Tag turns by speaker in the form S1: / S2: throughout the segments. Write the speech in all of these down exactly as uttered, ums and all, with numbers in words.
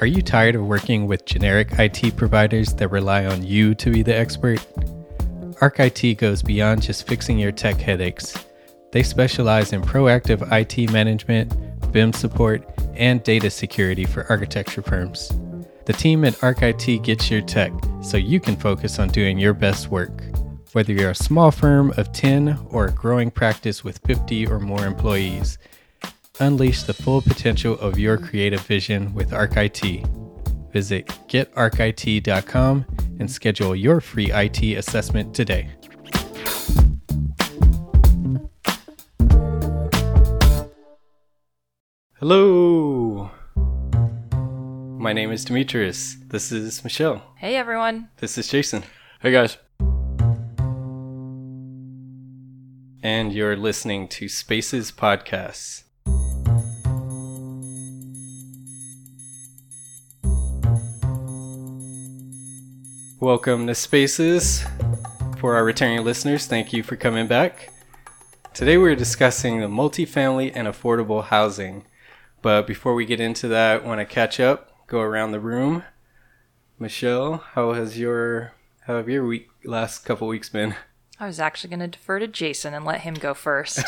S1: Are you tired of working with generic I T providers that rely on you to be the expert? Arc I T goes beyond just fixing your tech headaches. They specialize in proactive I T management, B I M support, and data security for architecture firms. The team at Arc I T gets your tech so you can focus on doing your best work. Whether you're a small firm of ten or a growing practice with fifty or more employees, unleash the full potential of your creative vision with Arc I T. Visit get arc I T dot com and schedule your free I T assessment today. Hello! My name is Demetrius. This is Michelle.
S2: Hey everyone.
S1: This is Jason.
S3: Hey guys.
S1: And you're listening to Spaces Podcasts. Welcome to Spaces. For our returning listeners, thank you for coming back. Today we're discussing the multifamily and affordable housing. But before we get into that, I want to catch up, go around the room. Michelle, how has your how have your week last couple weeks been?
S2: I was actually going to defer to Jason and let him go first.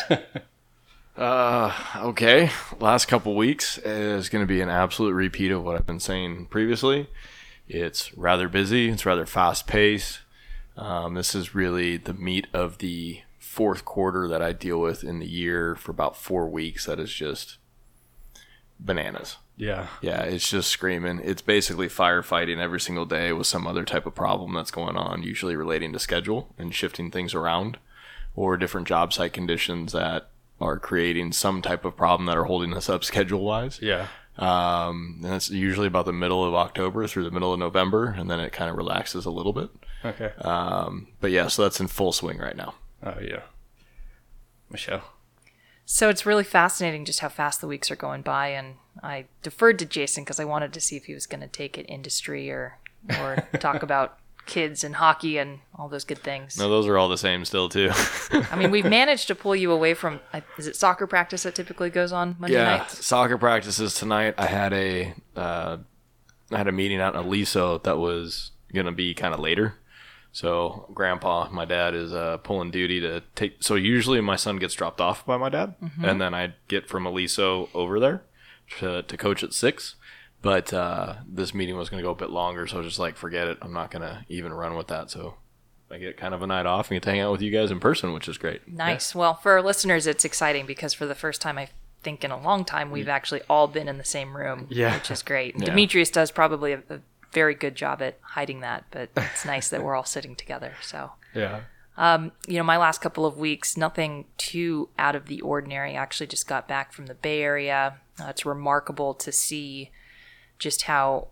S3: uh, okay. Last couple weeks is going to be an absolute repeat of what I've been saying previously. It's rather busy. It's rather fast-paced. Um, this is really the meat of the fourth quarter that I deal with in the year for about four weeks. That is just bananas.
S1: Yeah.
S3: Yeah, it's just screaming. It's basically firefighting every single day with some other type of problem that's going on, usually relating to schedule and shifting things around or different job site conditions that are creating some type of problem that are holding us up schedule-wise.
S1: Yeah.
S3: Um, and it's usually about the middle of October through the middle of November, and then it kind of relaxes a little bit.
S1: Okay.
S3: Um, but yeah, so that's in full swing right now.
S1: Oh, yeah. Michelle?
S2: So it's really fascinating just how fast the weeks are going by, and I deferred to Jason because I wanted to see if he was going to take it industry or, or talk about kids and hockey and all those good things.
S3: No, those are all the same still, too.
S2: I mean, we've managed to pull you away from, is it soccer practice that typically goes on Monday
S3: yeah,
S2: nights?
S3: Yeah, soccer practices tonight. I had a, uh, I had a meeting out in Aliso that was going to be kind of later. So grandpa, my dad, is uh, pulling duty to take, so usually my son gets dropped off by my dad, mm-hmm. and then I get from Aliso over there to, to coach at six. But uh, this meeting was going to go a bit longer, so I was just like, forget it. I'm not going to even run with that. So I get kind of a night off and get to hang out with you guys in person, which is great.
S2: Nice. Yeah. Well, for our listeners, it's exciting because for the first time, I think in a long time, we've actually all been in the same room,
S1: yeah.
S2: which is great.
S3: Yeah.
S2: Demetrius does probably a, a very good job at hiding that, but it's nice that we're all sitting together. So
S1: yeah.
S2: Um, you know, my last couple of weeks, nothing too out of the ordinary. I actually just got back from the Bay Area. Uh, it's remarkable to see just how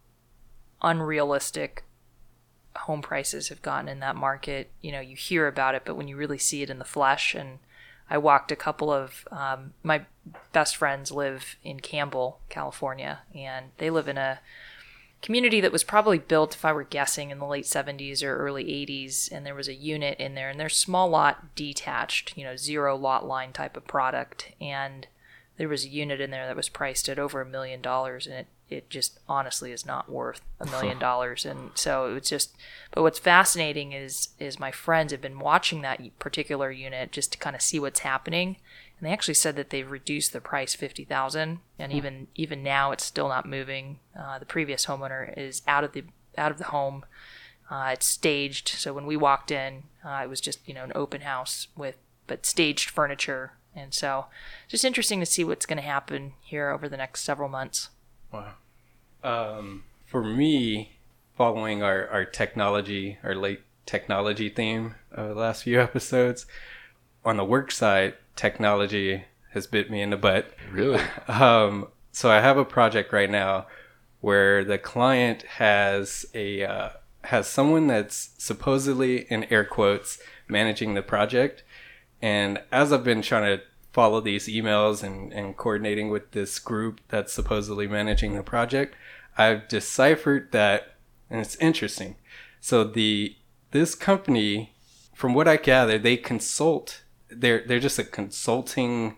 S2: unrealistic home prices have gotten in that market. You know, you hear about it, but when you really see it in the flesh, and I walked a couple of, um, my best friends live in Campbell, California, and they live in a community that was probably built, if I were guessing, in the late seventies or early eighties, and there was a unit in there, and they're small lot detached, you know, zero lot line type of product, and there was a unit in there that was priced at over a million dollars, and it it just honestly is not worth a million dollars. And so it was just, but what's fascinating is, is my friends have been watching that particular unit just to kind of see what's happening. And they actually said that they've reduced the price fifty thousand dollars, and even, even now it's still not moving. Uh, the previous homeowner is out of the, out of the home. Uh, it's staged. So when we walked in, uh, it was just, you know, an open house with, but staged furniture. And so just interesting to see what's going to happen here over the next several months.
S1: Wow. Um, for me, following our, our technology, our late technology theme of the last few episodes, on the work side, technology has bit me in the butt.
S3: Really?
S1: Um, so I have a project right now where the client has a uh, has someone that's supposedly, in air quotes, managing the project. And as I've been trying to follow these emails and, and coordinating with this group that's supposedly managing the project, I've deciphered that, and it's interesting. So the this company, from what I gather, they consult. They're they're just a consulting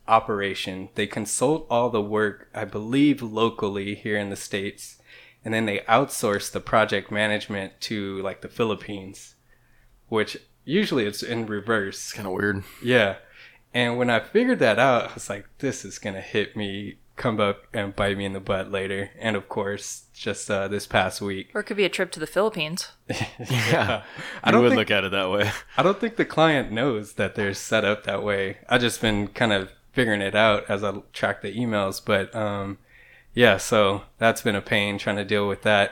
S1: operation. They consult all the work, I believe, locally here in the States, and then they outsource the project management to like the Philippines, which usually it's in reverse.
S3: It's kind of weird.
S1: Yeah. And when I figured that out, I was like, this is going to hit me, come up and bite me in the butt later. And of course, just uh, this past week.
S2: Or it could be a trip to the Philippines.
S3: Yeah. I
S1: I don't
S3: would
S1: think-
S3: look at it that way.
S1: I don't think the client knows that they're set up that way. I've just been kind of figuring it out as I track the emails. But um, yeah, so that's been a pain trying to deal with that.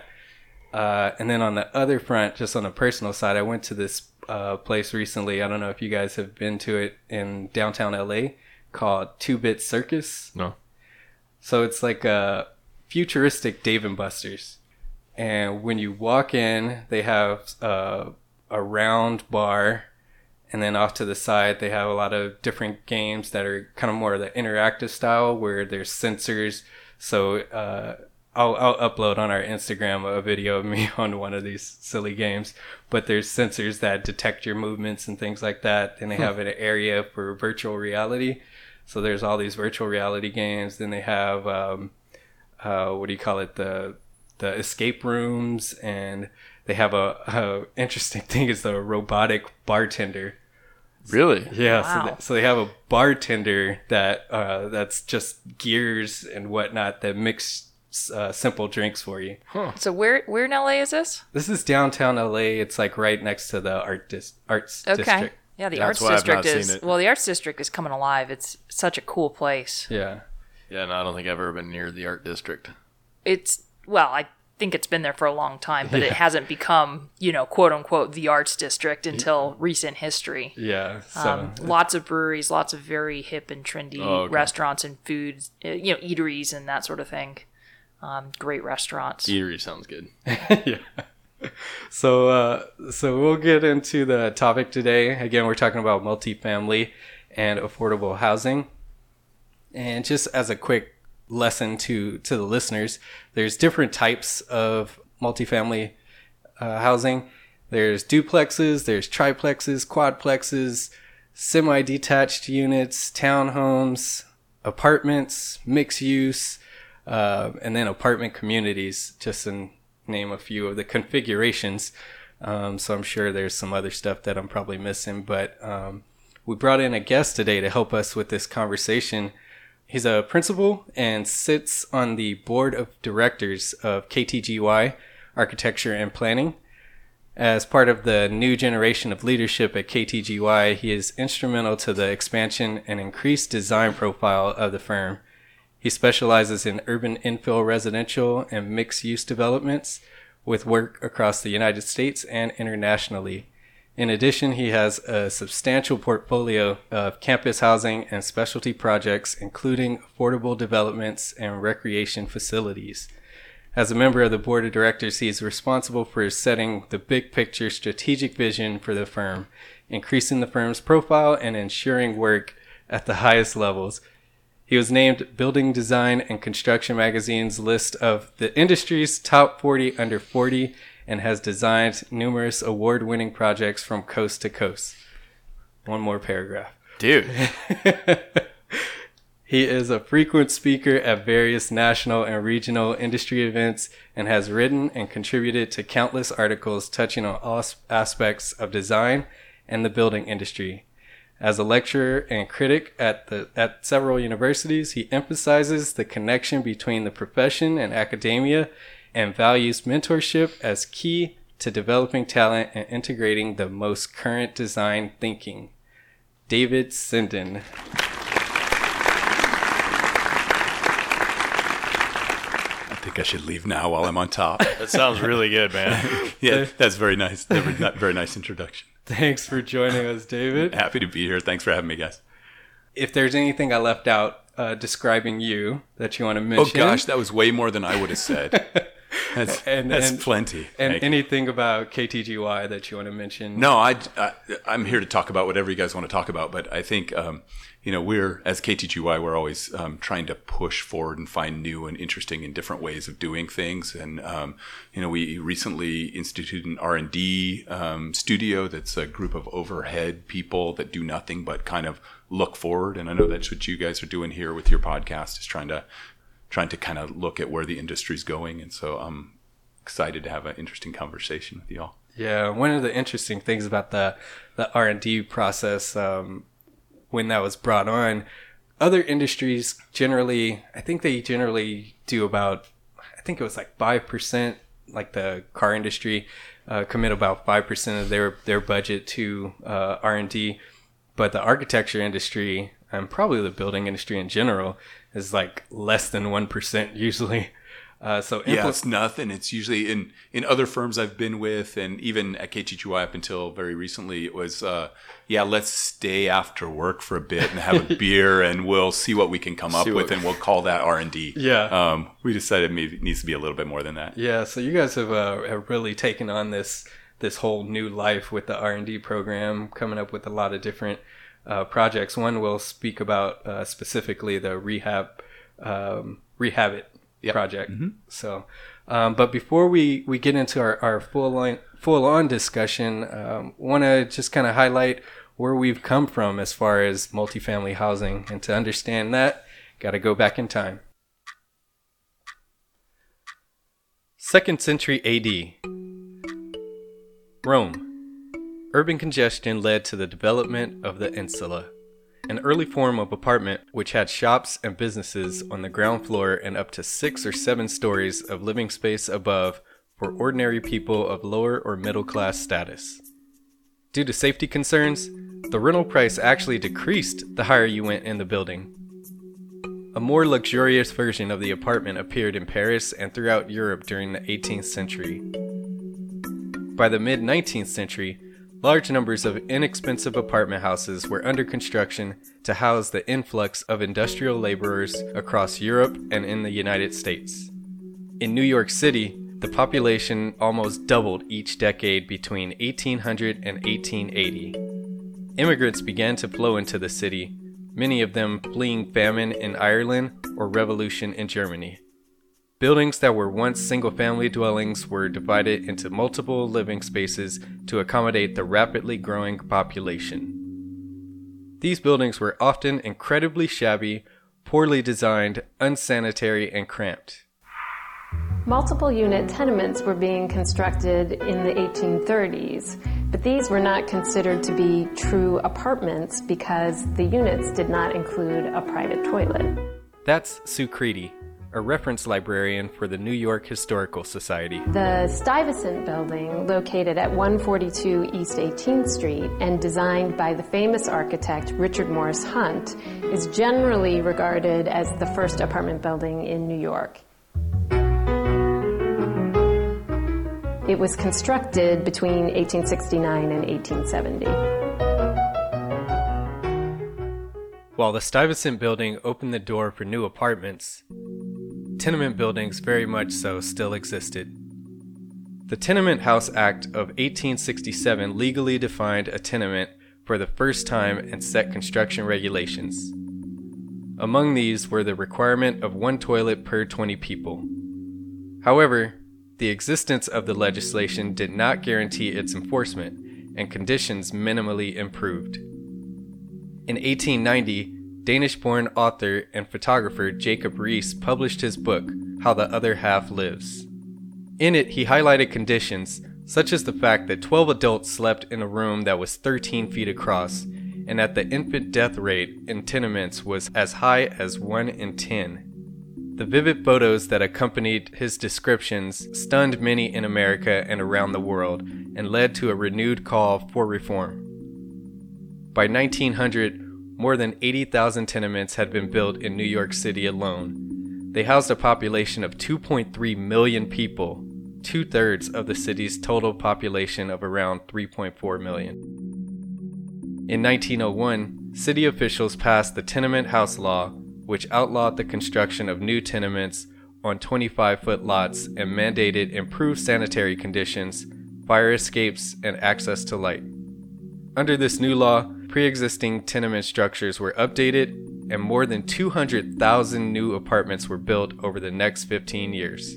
S1: Uh, and then on the other front, just on the personal side, I went to this uh, place recently. I don't know if you guys have been to it in downtown L A called Two Bit Circus.
S3: No.
S1: So it's like a futuristic Dave and Buster's. And when you walk in, they have uh, a round bar. And then off to the side, they have a lot of different games that are kind of more of the interactive style where there's sensors. So uh, I'll, I'll upload on our Instagram a video of me on one of these silly games. But there's sensors that detect your movements and things like that. Then they have an area for virtual reality. So there's all these virtual reality games. Then they have, um, uh, what do you call it? The the escape rooms. And they have a, a interesting thing is the robotic bartender.
S3: Really?
S1: Yeah.
S2: Wow.
S1: So, th- so they have a bartender that uh, that's just gears and whatnot that mix uh, simple drinks for you.
S2: So where where in L A is this?
S1: This is downtown L A. It's like right next to the art dis- arts
S2: Okay.
S1: district.
S2: Yeah, the
S3: That's
S2: arts
S3: why I've
S2: district
S3: not seen
S2: is
S3: it.
S2: well, the arts district is coming alive. It's such a cool place.
S1: Yeah.
S3: Yeah, no, I don't think I've ever been near the art district.
S2: It's well, I think it's been there for a long time, but it
S1: Yeah.
S2: hasn't become, you know, quote unquote the arts district until recent history.
S1: Yeah. So
S2: Um, lots of breweries, lots of very hip and trendy
S3: Oh, okay.
S2: restaurants and foods, uh, you know, eateries and that sort of thing. Um, great restaurants.
S3: Eatery sounds good.
S1: yeah. So, uh, so we'll get into the topic today. Again, we're talking about multifamily and affordable housing. And just as a quick lesson to, to the listeners, there's different types of multifamily uh, housing. There's duplexes, there's triplexes, quadplexes, semi-detached units, townhomes, apartments, mixed use, uh, and then apartment communities, just to name a few of the configurations. Um, so I'm sure there's some other stuff that I'm probably missing, but um, we brought in a guest today to help us with this conversation. He's a principal and sits on the board of directors of K T G Y, Architecture and Planning. As part of the new generation of leadership at K T G Y, he is instrumental to the expansion and increased design profile of the firm. He specializes in urban infill residential and mixed-use developments with work across the United States and internationally. In addition, he has a substantial portfolio of campus housing and specialty projects, including affordable developments and recreation facilities. As a member of the board of directors, he is responsible for setting the big picture strategic vision for the firm, increasing the firm's profile and ensuring work at the highest levels. He was named Building Design and Construction Magazine's list of the industry's top forty under forty and has designed numerous award-winning projects from coast to coast. One more paragraph.
S3: Dude.
S1: He is a frequent speaker at various national and regional industry events and has written and contributed to countless articles touching on all aspects of design and the building industry. As a lecturer and critic at the at several universities, he emphasizes the connection between the profession and academia and values mentorship as key to developing talent and integrating the most current design thinking. David Sinden.
S4: I think I should leave now while I'm on top.
S3: That sounds really good, man.
S4: Yeah, that's very nice. Very, very nice introduction.
S1: Thanks for joining us, David.
S4: Happy to be here. Thanks for having me, guys.
S1: If there's anything I left out uh, describing you that you want to
S4: Oh
S1: mention.
S4: gosh, that was way more than I would have said. That's,
S1: and,
S4: that's
S1: and,
S4: plenty.
S1: And
S4: Thank you.
S1: anything about K T G Y that you want to mention?
S4: No, I, I, I'm here to talk about whatever you guys want to talk about. But I think, um, you know, we're, as K T G Y, we're always um, trying to push forward and find new and interesting and different ways of doing things. And, um, you know, we recently instituted an R and D um, studio that's a group of overhead people that do nothing but kind of look forward. And I know that's what you guys are doing here with your podcast, is trying to trying to kind of look at where the industry's going. And so I'm excited to have an interesting conversation with y'all.
S1: Yeah, one of the interesting things about the the R and D process, um, when that was brought on, other industries generally, I think they generally do about, I think it was like five percent, like the car industry, uh, commit about five percent of their, their budget to uh, R and D. But the architecture industry, and probably the building industry in general, is like less than one percent usually. Uh, so impl-
S4: yeah, it's nothing. It's usually in, in other firms I've been with, and even at K T G Y up until very recently, it was, uh, yeah, let's stay after work for a bit and have a beer, and we'll see what we can come up
S1: See
S4: with,
S1: what-
S4: and we'll call that R and D.
S1: Yeah.
S4: Um, we decided maybe it needs to be a little bit more than that.
S1: Yeah, so you guys have, uh, have really taken on this this whole new life with the R and D program, coming up with a lot of different uh, projects. One we'll speak about uh, specifically the rehab um, rehab it
S4: Yep.
S1: project.
S4: Mm-hmm.
S1: So, um, but before we, we get into our, our full on full on discussion, um, want to just kind of highlight where we've come from as far as multifamily housing, and to understand that, got to go back in time. Second century A D. Rome. Urban congestion led to the development of the insula, an early form of apartment which had shops and businesses on the ground floor and up to six or seven stories of living space above for ordinary people of lower or middle class status. Due to safety concerns, the rental price actually decreased the higher you went in the building. A more luxurious version of the apartment appeared in Paris and throughout Europe during the eighteenth century. By the mid-nineteenth century, large numbers of inexpensive apartment houses were under construction to house the influx of industrial laborers across Europe and in the United States. In New York City, the population almost doubled each decade between eighteen hundred and eighteen eighty. Immigrants began to flow into the city, many of them fleeing famine in Ireland or revolution in Germany. Buildings that were once single-family dwellings were divided into multiple living spaces to accommodate the rapidly growing population. These buildings were often incredibly shabby, poorly designed, unsanitary, and cramped.
S5: Multiple unit tenements were being constructed in the eighteen thirties, but these were not considered to be true apartments because the units did not include a private toilet.
S1: That's Sue Creedy, a reference librarian for the New York Historical Society.
S5: The Stuyvesant Building, located at one forty-two East eighteenth Street and designed by the famous architect Richard Morris Hunt, is generally regarded as the first apartment building in New York. It was constructed between eighteen sixty-nine and eighteen seventy.
S1: While the Stuyvesant Building opened the door for new apartments, tenement buildings very much so still existed. The Tenement House Act of eighteen sixty-seven legally defined a tenement for the first time and set construction regulations. Among these were the requirement of one toilet per twenty people. However, the existence of the legislation did not guarantee its enforcement, and conditions minimally improved. In eighteen ninety, Danish-born author and photographer Jacob Riis published his book, How the Other Half Lives. In it, he highlighted conditions such as the fact that twelve adults slept in a room that was thirteen feet across, and that the infant death rate in tenements was as high as one in ten. The vivid photos that accompanied his descriptions stunned many in America and around the world, and led to a renewed call for reform. By nineteen hundred, more than eighty thousand tenements had been built in New York City alone. They housed a population of two point three million people, two-thirds of the city's total population of around three point four million. In nineteen oh one, city officials passed the Tenement House Law, which outlawed the construction of new tenements on twenty-five foot lots and mandated improved sanitary conditions, fire escapes, and access to light. Under this new law, pre-existing tenement structures were updated and more than two hundred thousand new apartments were built over the next fifteen years.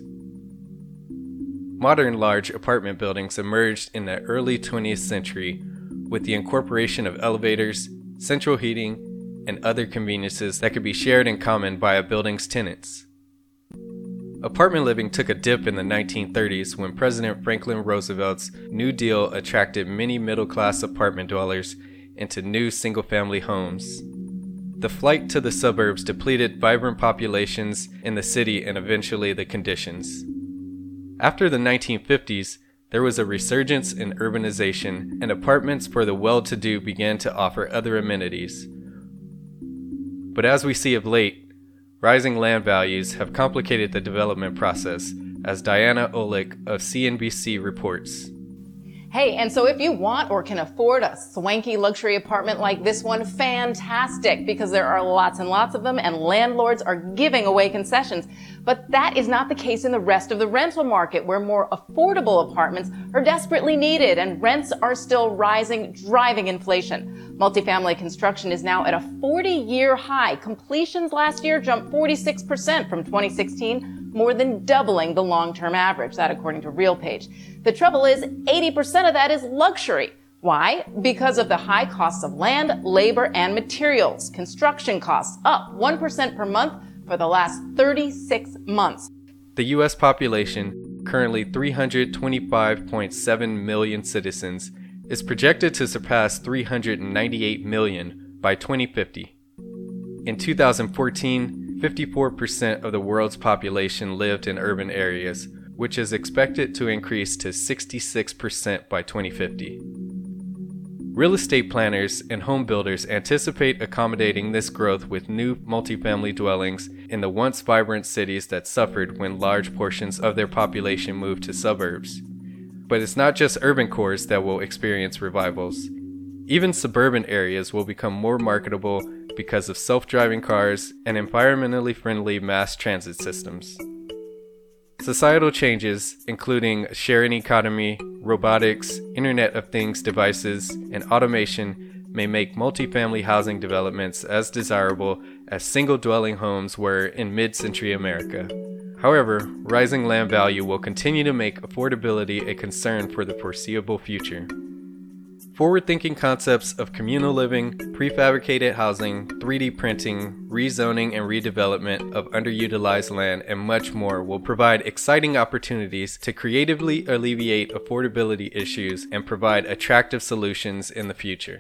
S1: Modern large apartment buildings emerged in the early twentieth century with the incorporation of elevators, central heating, and other conveniences that could be shared in common by a building's tenants. Apartment living took a dip in the nineteen thirties when President Franklin Roosevelt's New Deal attracted many middle-class apartment dwellers into new single-family homes. The flight to the suburbs depleted vibrant populations in the city and eventually the conditions. After the nineteen fifties, there was a resurgence in urbanization, and apartments for the well-to-do began to offer other amenities. But as we see of late, rising land values have complicated the development process, as Diana Olick of C N B C reports.
S6: Hey, and so if you want or can afford a swanky luxury apartment like this one, fantastic, because there are lots and lots of them and landlords are giving away concessions. But that is not the case in the rest of the rental market, where more affordable apartments are desperately needed and rents are still rising, driving inflation. Multifamily construction is now at a forty-year high. Completions last year jumped forty-six percent from twenty sixteen, more than doubling the long-term average, that according to RealPage. The trouble is, eighty percent of that is luxury. Why? Because of the high costs of land, labor, and materials. Construction costs up one percent per month for the last thirty-six months.
S1: The U S population, currently three hundred twenty-five point seven million citizens, is projected to surpass three hundred ninety-eight million by twenty fifty. In two thousand fourteen, fifty-four percent of the world's population lived in urban areas, which is expected to increase to sixty-six percent by twenty fifty. Real estate planners and home builders anticipate accommodating this growth with new multifamily dwellings in the once vibrant cities that suffered when large portions of their population moved to suburbs. But it's not just urban cores that will experience revivals. Even suburban areas will become more marketable because of self-driving cars and environmentally friendly mass transit systems. Societal changes, including sharing economy, robotics, Internet of Things devices, and automation, may make multifamily housing developments as desirable as single-dwelling homes were in mid-century America. However, rising land value will continue to make affordability a concern for the foreseeable future. Forward-thinking concepts of communal living, prefabricated housing, three D printing, rezoning and redevelopment of underutilized land, and much more will provide exciting opportunities to creatively alleviate affordability issues and provide attractive solutions in the future.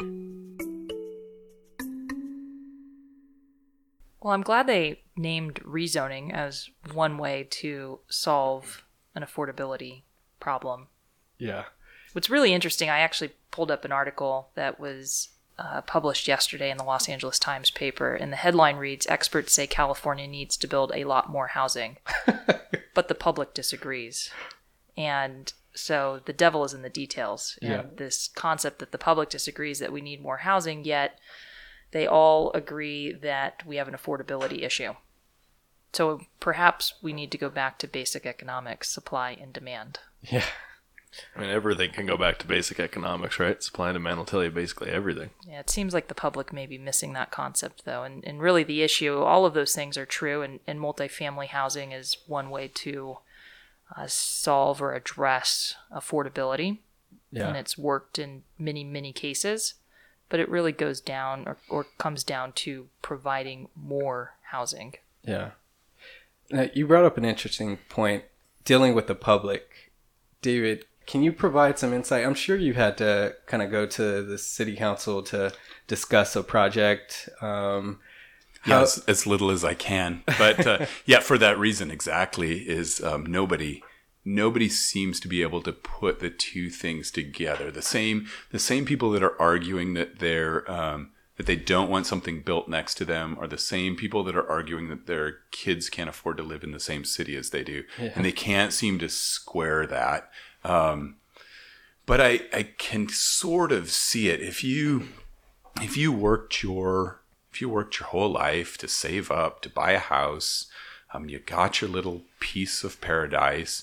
S2: Well, I'm glad they named rezoning as one way to solve an affordability problem.
S1: Yeah.
S2: What's really interesting, I actually pulled up an article that was uh, published yesterday in the Los Angeles Times paper, and the headline reads, "Experts say California needs to build a lot more housing, but the public disagrees." And so the devil is in the details. And
S1: yeah.
S2: this concept that the public disagrees that we need more housing, yet they all agree that we have an affordability issue. So perhaps we need to go back to basic economics, supply and demand.
S1: Yeah.
S3: I mean, everything can go back to basic economics, right? Supply and demand will tell you basically everything.
S2: Yeah, it seems like the public may be missing that concept, though. And, and really the issue, all of those things are true, and, and multifamily housing is one way to uh, solve or address affordability.
S1: Yeah.
S2: And it's worked in many, many cases. But it really goes down or, or comes down to providing more housing.
S1: Yeah. Now, you brought up an interesting point, dealing with the public. David, can you provide some insight? I'm sure you had to kind of go to the city council to discuss a project. Um,
S4: yeah, as, as little as I can. But uh, yeah, for that reason exactly is um, nobody nobody seems to be able to put the two things together. The same the same people that are arguing that they're um, that they don't want something built next to them are the same people that are arguing that their kids can't afford to live in the same city as they do. Yeah. And they can't seem to square that. Um, but I, I can sort of see it. If you, if you worked your, if you worked your whole life to save up, to buy a house, um, you got your little piece of paradise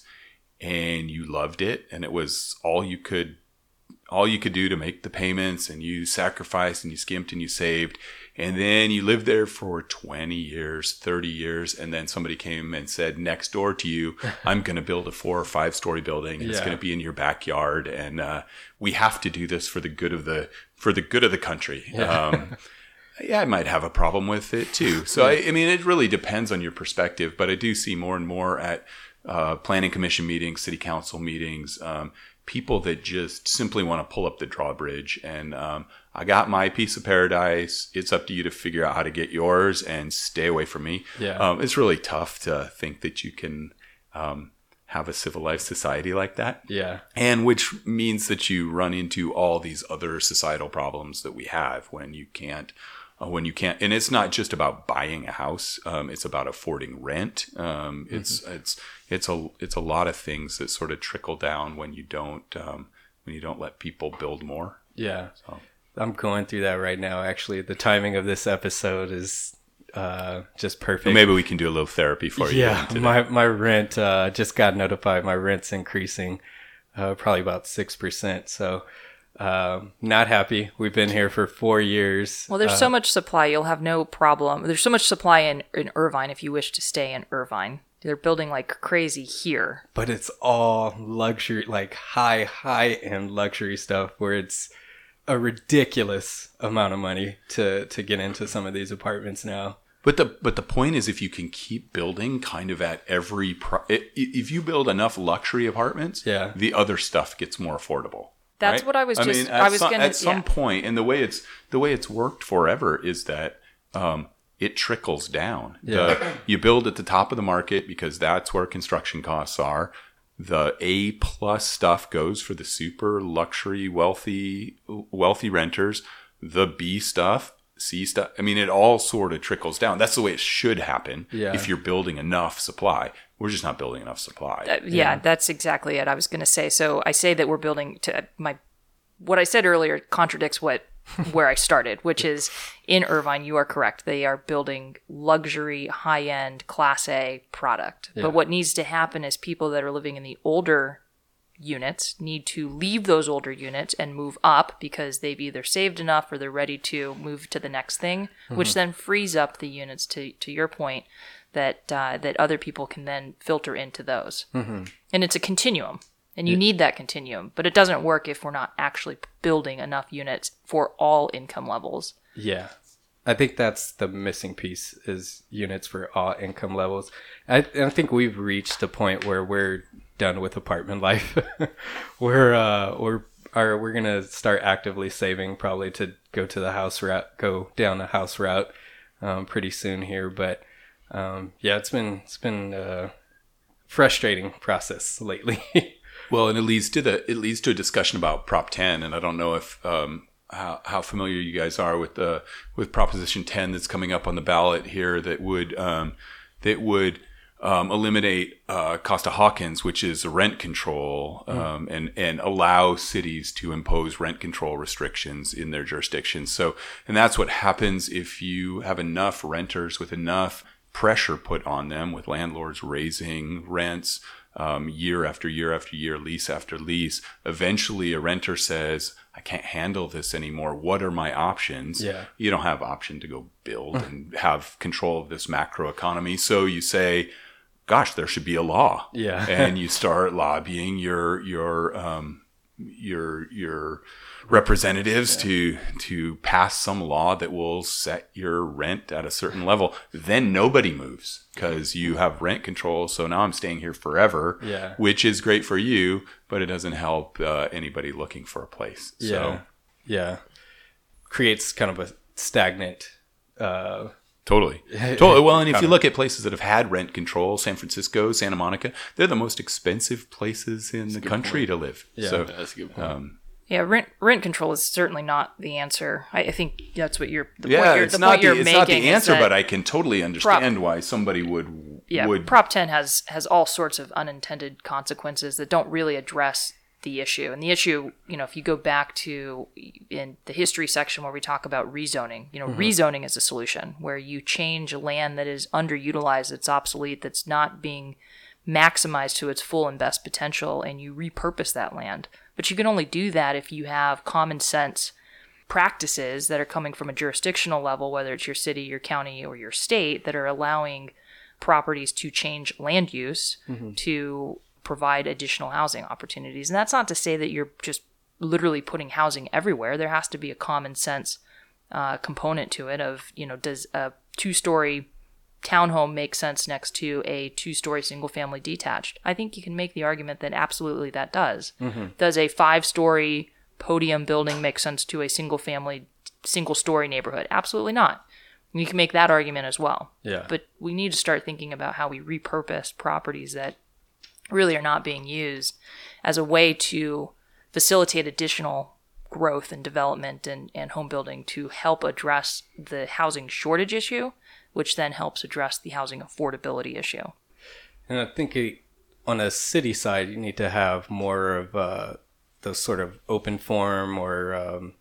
S4: and you loved it, and it was all you could all you could do to make the payments, and you sacrificed and you skimped and you saved, and then you lived there for twenty years, thirty years, and then somebody came and said, next door to you, I'm going to build a four or five story building, and yeah. it's going to be in your backyard, and uh, we have to do this for the good of the for the good of the country. Yeah. Um, yeah, I might have a problem with it too. So I, I mean, it really depends on your perspective, but I do see more and more at uh, planning commission meetings, city council meetings, um, people that just simply want to pull up the drawbridge and um, I got my piece of paradise. It's up to you to figure out how to get yours and stay away from me.
S1: Yeah.
S4: Um, it's really tough to think that you can um, have a civilized society like that.
S1: Yeah.
S4: And which means that you run into all these other societal problems that we have when you can't uh, when you can't, and it's not just about buying a house. Um, it's about affording rent. Um, it's, mm-hmm. it's, it's a, it's a lot of things that sort of trickle down when you don't, um, when you don't let people build more.
S1: Yeah.
S4: So.
S1: I'm going through that right now. Actually, the timing of this episode is, uh, just perfect.
S4: Well, maybe we can do a little therapy for you.
S1: Yeah. My, my rent, uh, just got notified. My rent's increasing, uh, probably about six percent. So, Um, not happy. We've been here for four years.
S2: Well, there's
S1: uh,
S2: so much supply, you'll have no problem. There's so much supply in, in Irvine if you wish to stay in Irvine. They're building like crazy here.
S1: But it's all luxury, like high, high-end luxury stuff where it's a ridiculous amount of money to, to get into some of these apartments now.
S4: But the but the point is, if you can keep building kind of at every... Pro- if you build enough luxury apartments,
S1: yeah.
S4: the other stuff gets more affordable.
S2: That's
S4: right?
S2: what I was just.
S4: I mean,
S2: I was
S4: some,
S2: gonna
S4: at some
S2: yeah.
S4: point, and the way it's the way it's worked forever is that um, it trickles down.
S1: Yeah.
S4: The, you build at the top of the market because that's where construction costs are. The A plus stuff goes for the super luxury, wealthy, wealthy renters. The B stuff, C stuff. I mean, it all sort of trickles down. That's the way it should happen.
S1: Yeah.
S4: If you're building enough supply. We're just not building enough supply.
S2: Uh, yeah, yeah, that's exactly it. I was going to say. So I say that we're building to my. What I said earlier contradicts what where I started, which is in Irvine. You are correct. They are building luxury, high end, Class A product.
S1: Yeah.
S2: But what needs to happen is people that are living in the older units need to leave those older units and move up because they've either saved enough or they're ready to move to the next thing, mm-hmm. which then frees up the units. To to your point. that uh, that other people can then filter into those. Mm-hmm. And it's a continuum, and you yeah. need that continuum. But it doesn't work if we're not actually building enough units for all income levels.
S1: Yeah. I think that's the missing piece is units for all income levels. I, I think we've reached a point where we're done with apartment life. we're uh, we're are we're gonna start actively saving probably to go to the house route, go down the house route um, pretty soon here, but. Um, yeah, it's been it's been a frustrating process lately.
S4: Well, and it leads to the it leads to a discussion about Prop ten, and I don't know if um, how how familiar you guys are with the with Proposition ten that's coming up on the ballot here that would um, that would um, eliminate uh, Costa-Hawkins, which is rent control, um, mm. and and allow cities to impose rent control restrictions in their jurisdictions. So, and that's what happens if you have enough renters with enough pressure put on them with landlords raising rents um, year after year after year, lease after lease. Eventually, a renter says, I can't handle this anymore. What are my options?
S1: Yeah.
S4: You don't have option to go build and have control of this macro economy. So you say, gosh, there should be a law.
S1: Yeah.
S4: And you start lobbying your your um, your your representatives yeah. to to pass some law that will set your rent at a certain level. Then nobody moves because you have rent control. So now I'm staying here forever,
S1: yeah.
S4: which is great for you, but it doesn't help uh, anybody looking for a place.
S1: Yeah,
S4: so,
S1: yeah, creates kind of a stagnant. Uh,
S4: Totally. Totally. Well, and if you look at places that have had rent control, San Francisco, Santa Monica, they're the most expensive places in the country
S3: point.
S4: to live.
S1: Yeah,
S4: so,
S3: that's a good point.
S4: Um,
S2: Yeah, rent rent control is certainly not the answer. I, I think that's what you're. The
S4: yeah,
S2: point you're,
S4: it's
S2: the
S4: not
S2: point
S4: the
S2: you're
S4: it's
S2: making
S4: not the answer,
S2: is that
S4: but I can totally understand why somebody would
S2: yeah,
S4: would.
S2: Prop ten has has all sorts of unintended consequences that don't really address the issue. And the issue, you know, if you go back to in the history section where we talk about rezoning, you know, mm-hmm. rezoning is a solution where you change land that is underutilized, that's obsolete, that's not being maximized to its full and best potential, and you repurpose that land. But you can only do that if you have common sense practices that are coming from a jurisdictional level, whether it's your city, your county, or your state, that are allowing properties to change land use mm-hmm. to provide additional housing opportunities. And that's not to say that you're just literally putting housing everywhere. There has to be a common sense uh, component to it of, you know, does a two-story townhome make sense next to a two-story single-family detached? I think you can make the argument that absolutely that does. Mm-hmm. Does a five-story podium building make sense to a single-family, single-story neighborhood? Absolutely not. You can make that argument as well.
S1: Yeah.
S2: But we need to start thinking about how we repurpose properties that really are not being used as a way to facilitate additional growth and development and, and home building to help address the housing shortage issue, which then helps address the housing affordability issue.
S1: And I think it, on a city side, you need to have more of uh, those sort of open forum or um,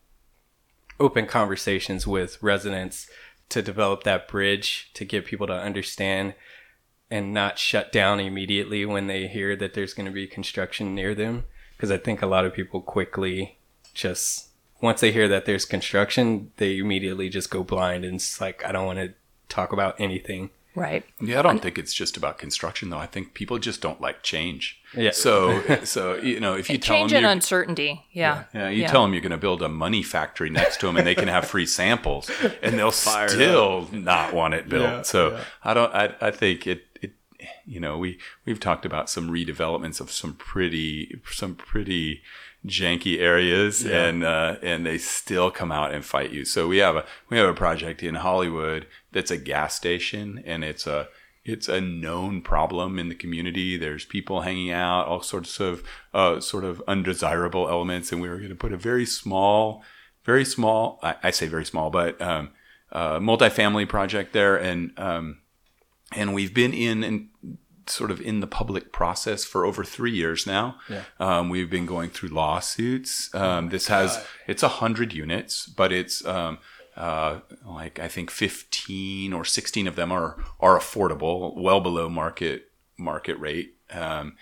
S1: open conversations with residents to develop that bridge to get people to understand and not shut down immediately when they hear that there's going to be construction near them. Because I think a lot of people quickly just, once they hear that there's construction, they immediately just go blind and it's like, I don't want to talk about anything.
S2: Right.
S4: Yeah, I don't think it's just about construction, though. I think people just don't like change.
S1: Yeah.
S4: So, so you know, if you tell
S2: change
S4: them
S2: and uncertainty, yeah.
S4: Yeah, yeah you
S2: yeah.
S4: tell them you're going to build a money factory next to them, and they can have free samples, and they'll still not want it built.
S1: Yeah,
S4: so,
S1: yeah.
S4: I don't. I, I think it. It. You know, we we've talked about some redevelopments of some pretty some pretty janky areas,
S1: yeah.
S4: and uh, and they still come out and fight you. So we have a we have a project in Hollywood that's a gas station, and it's a it's a known problem in the community. There's people hanging out, all sorts of uh, sort of undesirable elements, and we were going to put a very small, very small. I, I say very small, but um, uh, multifamily project there, and um, and we've been in and. sort of in the public process for over three years now.
S1: Yeah.
S4: Um, we've been going through lawsuits. Um, this has,
S1: God.
S4: it's a hundred units, but it's, um, uh, like I think fifteen or sixteen of them are, are affordable, well below market, market rate. Um,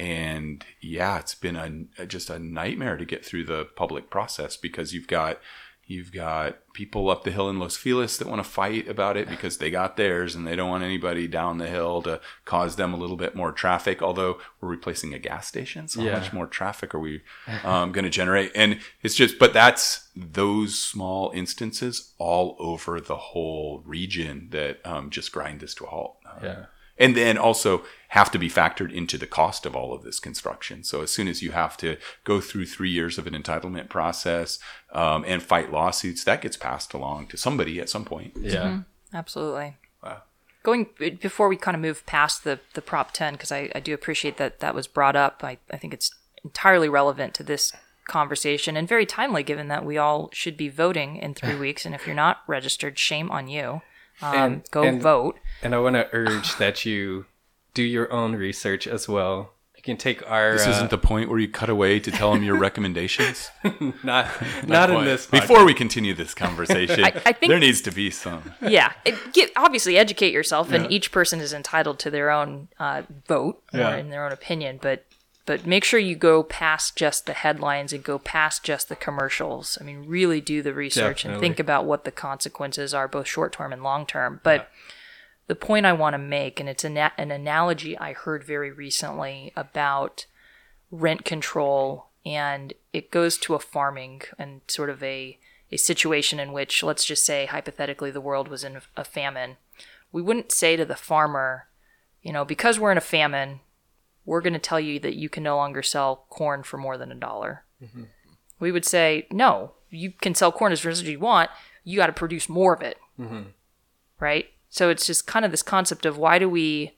S4: and yeah, it's been a, just a nightmare to get through the public process because you've got, You've got people up the hill in Los Feliz that want to fight about it because they got theirs and they don't want anybody down the hill to cause them a little bit more traffic, although we're replacing a gas station. So
S1: yeah.
S4: how much more traffic are we um, going to generate? And it's just, but that's those small instances all over the whole region that um, just grind this to a halt. Uh,
S1: Yeah.
S4: And then also have to be factored into the cost of all of this construction. So as soon as you have to go through three years of an entitlement process um, and fight lawsuits, that gets passed along to somebody at some point.
S1: Yeah.
S2: Mm-hmm. Absolutely.
S4: Wow.
S2: Going before we kind of move past the, the Prop ten, because I, I do appreciate that that was brought up. I, I think it's entirely relevant to this conversation and very timely given that we all should be voting in three weeks. And if you're not registered, shame on you. Um,
S1: And-
S2: go
S1: and-
S2: vote.
S1: And I want to urge that you do your own research as well. You can take our
S4: This
S1: uh,
S4: isn't the point where you cut away to tell them your recommendations.
S1: not not in
S4: Point.
S1: this podcast.
S4: Before we continue this conversation,
S2: I- I think-
S4: there needs to be some.
S2: Yeah, it, get, obviously educate yourself, and
S1: Yeah.
S2: each person is entitled to their own uh, vote
S1: Yeah.
S2: or in their own opinion. But but make sure you go past just the headlines and go past just the commercials. I mean, really do the research and
S1: Definitely.
S2: think about what the consequences are, both short term and long term. But the point I want to make, and it's an, an analogy I heard very recently about rent control, and it goes to a farming and sort of a, a situation in which, let's just say, hypothetically, the world was in a famine. We wouldn't say to the farmer, you know, because we're in a famine, we're going to tell you that you can no longer sell corn for more than a dollar. Mm-hmm. We would say, no, you can sell corn as much as you want. You got to produce more of it. Mm-hmm. Right? So it's just kind of this concept of why do we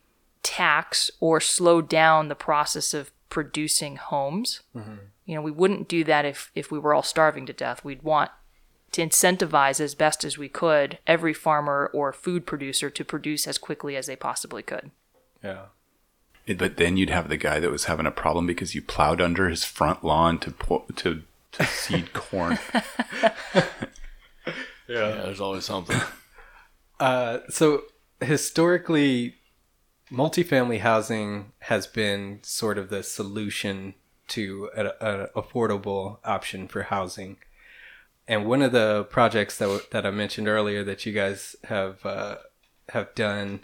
S2: tax or slow down the process of producing homes? Mm-hmm. You know, we wouldn't do that if, if we were all starving to death. We'd want to incentivize as best as we could every farmer or food producer to produce as quickly as they possibly could.
S1: Yeah.
S4: But then you'd have the guy that was having a problem because you plowed under his front lawn to po- to, to seed corn.
S3: Yeah, there's always something.
S1: Uh, so historically, multifamily housing has been sort of the solution to an affordable option for housing. And one of the projects that that I mentioned earlier that you guys have uh, have done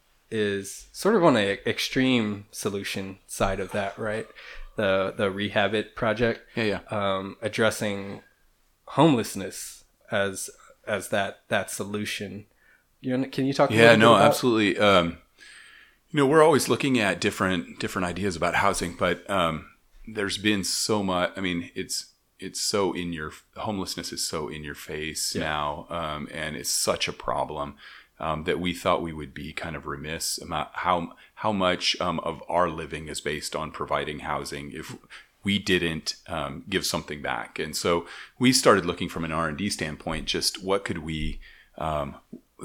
S1: is sort of on the extreme solution side of that, right? The the Rehabit project,
S4: Yeah, yeah.
S1: Um, addressing homelessness as as that that solution. You know, can you talk? A
S4: Yeah,
S1: little
S4: no,
S1: bit about-
S4: absolutely. Um, you know, we're always looking at different different ideas about housing, but um, there's been so much. I mean, it's it's so in your homelessness is so in your face
S1: Yeah.
S4: now, um, and it's such a problem um, that we thought we would be kind of remiss about how how much um, of our living is based on providing housing if we didn't um, give something back. And so we started looking from an R and D standpoint, just what could we um,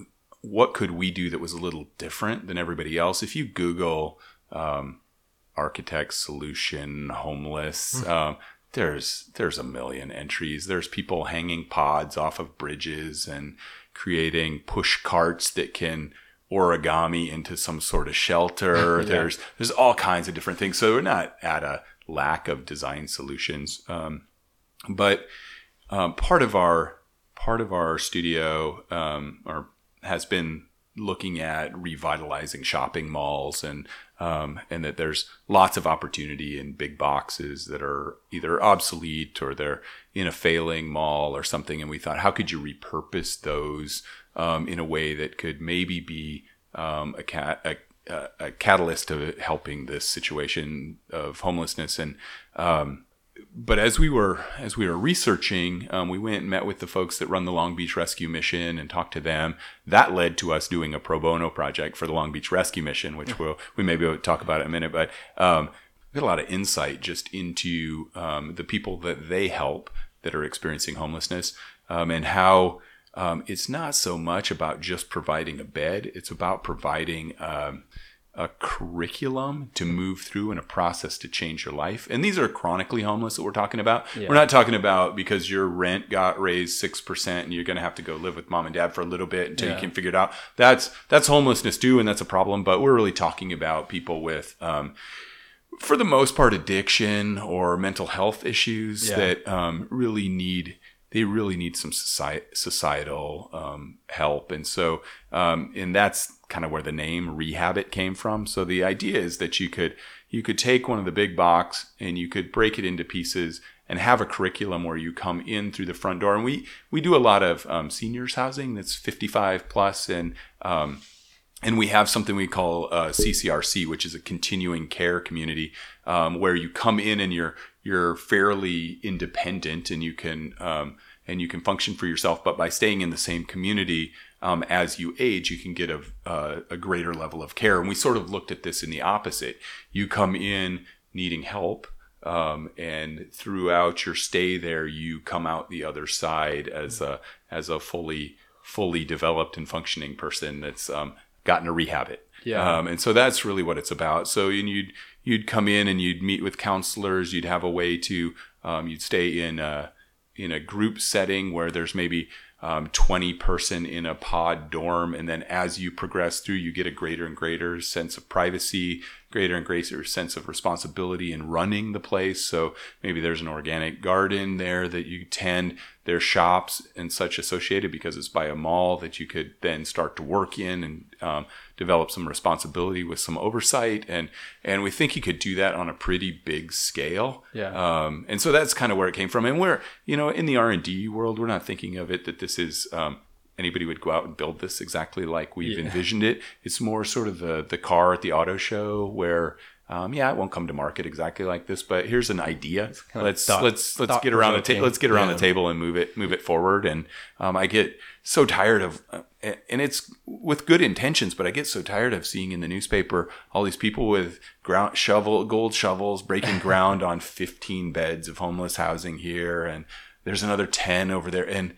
S4: what could we do that was a little different than everybody else? If you Google um, architect solution homeless, um, there's there's a million entries. There's people hanging pods off of bridges and creating push carts that can origami into some sort of shelter.
S1: Yeah.
S4: There's there's all kinds of different things. So we're not at a lack of design solutions, um, but um, part of our part of our studio um, or has been looking at revitalizing shopping malls, and um, and that there's lots of opportunity in big boxes that are either obsolete or they're in a failing mall or something. And we thought, how could you repurpose those um, in a way that could maybe be um, a, cat, a, a catalyst to helping this situation of homelessness? And um, But as we were as we were researching, um, we went and met with the folks that run the Long Beach Rescue Mission and talked to them. That led to us doing a pro bono project for the Long Beach Rescue Mission, which we'll, we may be able to talk about in a minute. But um, we got a lot of insight just into um, the people that they help that are experiencing homelessness, um, and how um, it's not so much about just providing a bed. It's about providing um, a curriculum to move through and a process to change your life. And these are chronically homeless that we're talking about.
S1: Yeah.
S4: We're not talking about because your rent got raised six percent and you're going to have to go live with mom and dad for a little bit until
S1: Yeah.
S4: you can figure it out. That's, that's homelessness too. And that's a problem, but we're really talking about people with, um, for the most part, addiction or mental health issues
S1: Yeah.
S4: that, um, really need, they really need some society, societal um, help. And so, um, and that's kind of where the name Rehabit came from. So the idea is that you could, you could take one of the big box and you could break it into pieces and have a curriculum where you come in through the front door. And we, we do a lot of um, seniors housing that's fifty-five plus, and, um, and we have something we call uh, C C R C, which is a continuing care community, um, where you come in and you're you're fairly independent and you can um, and you can function for yourself. But by staying in the same community, um, as you age, you can get a, a a greater level of care. And we sort of looked at this in the opposite. You come in needing help, um, and throughout your stay there, you come out the other side as a as a fully fully developed and functioning person that's um, gotten a rehab it.
S1: Yeah.
S4: Um, and so that's really what it's about. So and you'd, you'd come in and you'd meet with counselors. You'd have a way to, um, you'd stay in a, in a group setting where there's maybe um, twenty person in a pod dorm. And then as you progress through, you get a greater and greater sense of privacy, greater and greater sense of responsibility in running the place. So maybe there's an organic garden there that you tend. There's shops and such associated because it's by a mall that you could then start to work in and um, develop some responsibility with some oversight. And and we think you could do that on a pretty big scale.
S1: Yeah.
S4: Um, and so that's kind of where it came from. And we're, you know, in the R and D world, we're not thinking of it that this is um, anybody would go out and build this exactly like we've
S1: Yeah.
S4: envisioned it. It's more sort of the the car at the auto show where, um, yeah, it won't come to market exactly like this, but here's an idea.
S1: kind of
S4: Let's
S1: thought-
S4: let's let's get around the
S1: thought-provoking.
S4: table. Let's get around
S1: Yeah.
S4: the table and move it move it forward. And um, I get so tired of, uh, and it's with good intentions, but I get so tired of seeing in the newspaper all these people with ground shovel gold shovels breaking ground on fifteen beds of homeless housing here, and there's another ten over there, and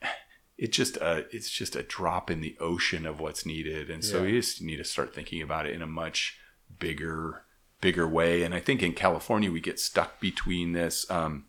S4: it just uh, it's just a drop in the ocean of what's needed. And so
S1: Yeah.
S4: you just need to start thinking about it in a much bigger bigger way. And I think in California we get stuck between this um,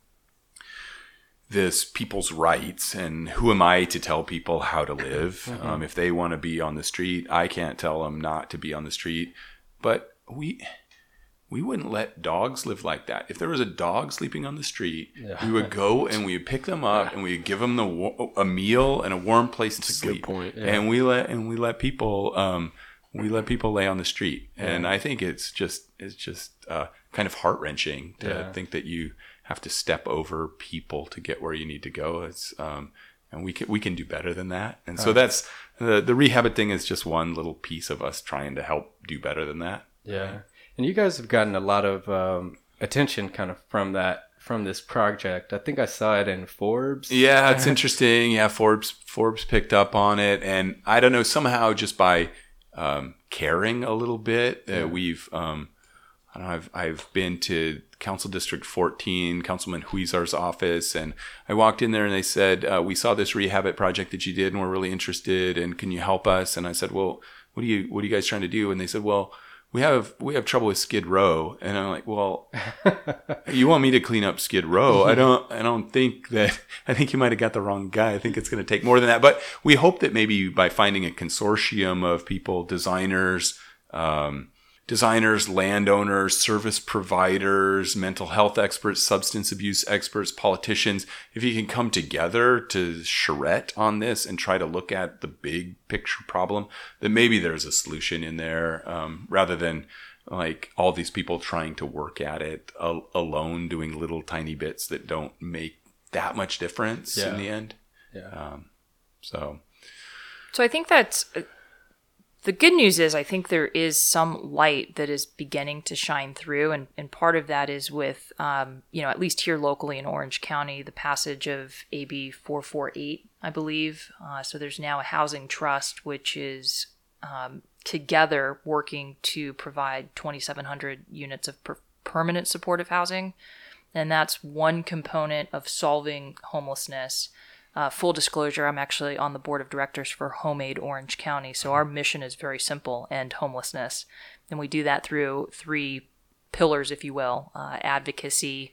S4: this people's rights and who am I to tell people how to live?
S1: Mm-hmm.
S4: Um, if they want to be on the street, I can't tell them not to be on the street. but we we wouldn't let dogs live like that. If there was a dog sleeping on the street, yeah. we would go and we would pick them up yeah. and we would give them the a meal and a warm place to
S3: That's
S4: sleep.
S3: A good point. Yeah.
S4: And we let and we let people um, we let people lay on the street. Yeah. And I think it's just it's just uh, kind of heart wrenching to yeah. think that you have to step over people to get where you need to go. It's um, and we can we can do better than that. And so that's the the Rehabit thing is just one little piece of us trying to help do better than that.
S1: Yeah. And you guys have gotten a lot of um, attention kind of from that, from this project. I think I saw it in Forbes.
S4: Yeah, it's interesting. Yeah, Forbes Forbes picked up on it. And I don't know, somehow just by um, caring a little bit, uh, yeah. we've, um, I don't know, I've, I've been to Council District fourteen, Councilman Huizar's office, and I walked in there and they said, uh, we saw this Rehabit project that you did and we're really interested, and can you help us? And I said, well, what are you, what are you guys trying to do? And they said, well, We have we have trouble with Skid Row, and I'm like, well, you want me to clean up Skid Row? I don't I don't think that. I think you might have got the wrong guy. I think it's going to take more than that. But we hope that maybe by finding a consortium of people, designers, um, designers, landowners, service providers, mental health experts, substance abuse experts, politicians, if you can come together to charrette on this and try to look at the big picture problem, then maybe there's a solution in there, um, rather than like all these people trying to work at it a- alone, doing little tiny bits that don't make that much difference yeah. in the end.
S1: Yeah.
S4: Um, so.
S2: So I think that's... The good news is I think there is some light that is beginning to shine through, and, and part of that is with, um, you know, at least here locally in Orange County, the passage of A B four forty-eight, I believe. Uh, so there's now a housing trust which is um, together working to provide twenty-seven hundred units of per- permanent supportive housing, and that's one component of solving homelessness. Uh, full disclosure, I'm actually on the board of directors for HomeAid Orange County. So our mission is very simple: end homelessness. And we do that through three pillars, if you will: uh, advocacy,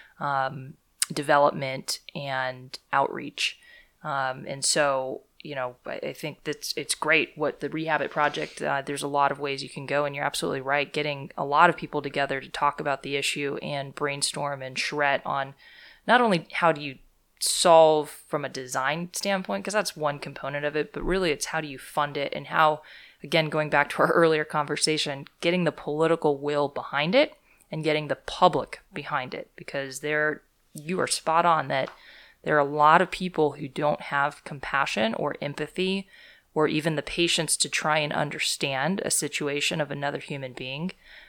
S2: um, development, and outreach. Um, and so, you know, I, I think that's it's great what the Rehabit project, uh, there's a lot of ways you can go. And you're absolutely right. Getting a lot of people together to talk about the issue and brainstorm and charrette on not only how do you solve from a design standpoint, because that's one component of it, but really it's how do you fund it, and how, again, going back to our earlier conversation, getting the political will behind it and getting the public behind it, because there you are spot on that there are a lot of people who don't have compassion or empathy or even the patience to try and understand a situation of another human being,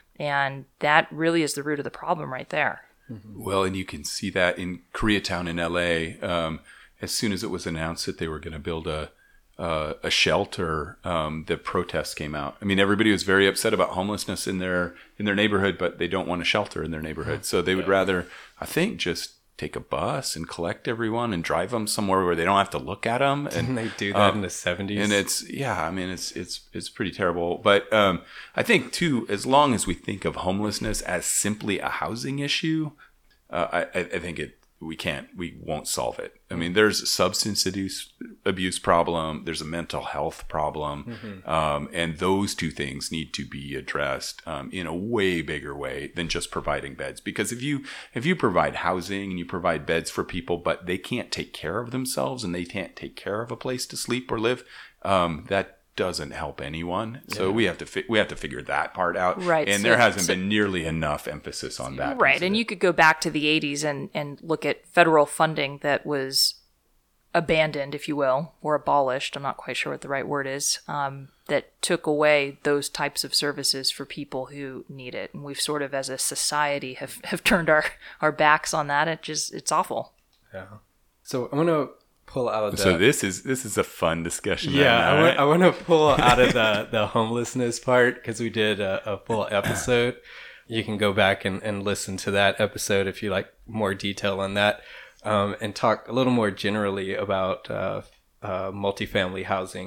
S2: and that really is the root of the problem right there.
S4: Well, and you can see that in Koreatown in L A. Um, as soon as it was announced that they were going to build a uh, a shelter, um, the protests came out. I mean, everybody was very upset about homelessness in their in their neighborhood, but they don't want a shelter in their neighborhood, so they would rather, I think, just take a bus and collect everyone and drive them somewhere where they don't have to look at them. And
S1: Didn't they do that
S4: um,
S1: in the seventies?
S4: And it's, yeah, I mean, it's, it's, it's pretty terrible. But um, I think too, as long as we think of homelessness as simply a housing issue, uh, I, I think it, we can't, we won't solve it. I mean, there's a substance abuse, abuse problem. There's a mental health problem. Mm-hmm. Um, and those two things need to be addressed um, in a way bigger way than just providing beds. Because if you, if you provide housing and you provide beds for people, but they can't take care of themselves and they can't take care of a place to sleep or live, um, that doesn't help anyone. So yeah. we have to fi- we have to figure that part out.
S2: Right.
S4: And
S2: so,
S4: there hasn't
S2: so,
S4: been nearly enough emphasis on that.
S2: Right. And you could go back to the eighties and, and look at federal funding that was abandoned, if you will, or abolished. I'm not quite sure what the right word is. Um, that took away those types of services for people who need it. And we've sort of, as a society, have, have turned our, our backs on that. It just it's awful.
S1: Yeah. So I'm gonna pull out of the,
S4: so this is this is a fun discussion.
S1: Yeah,
S4: right
S1: I,
S4: now,
S1: want,
S4: right?
S1: I want to pull out of the, the homelessness part, because we did a, a full episode. You can go back and, and listen to that episode if you like more detail on that, um, and talk a little more generally about uh, uh, multifamily housing.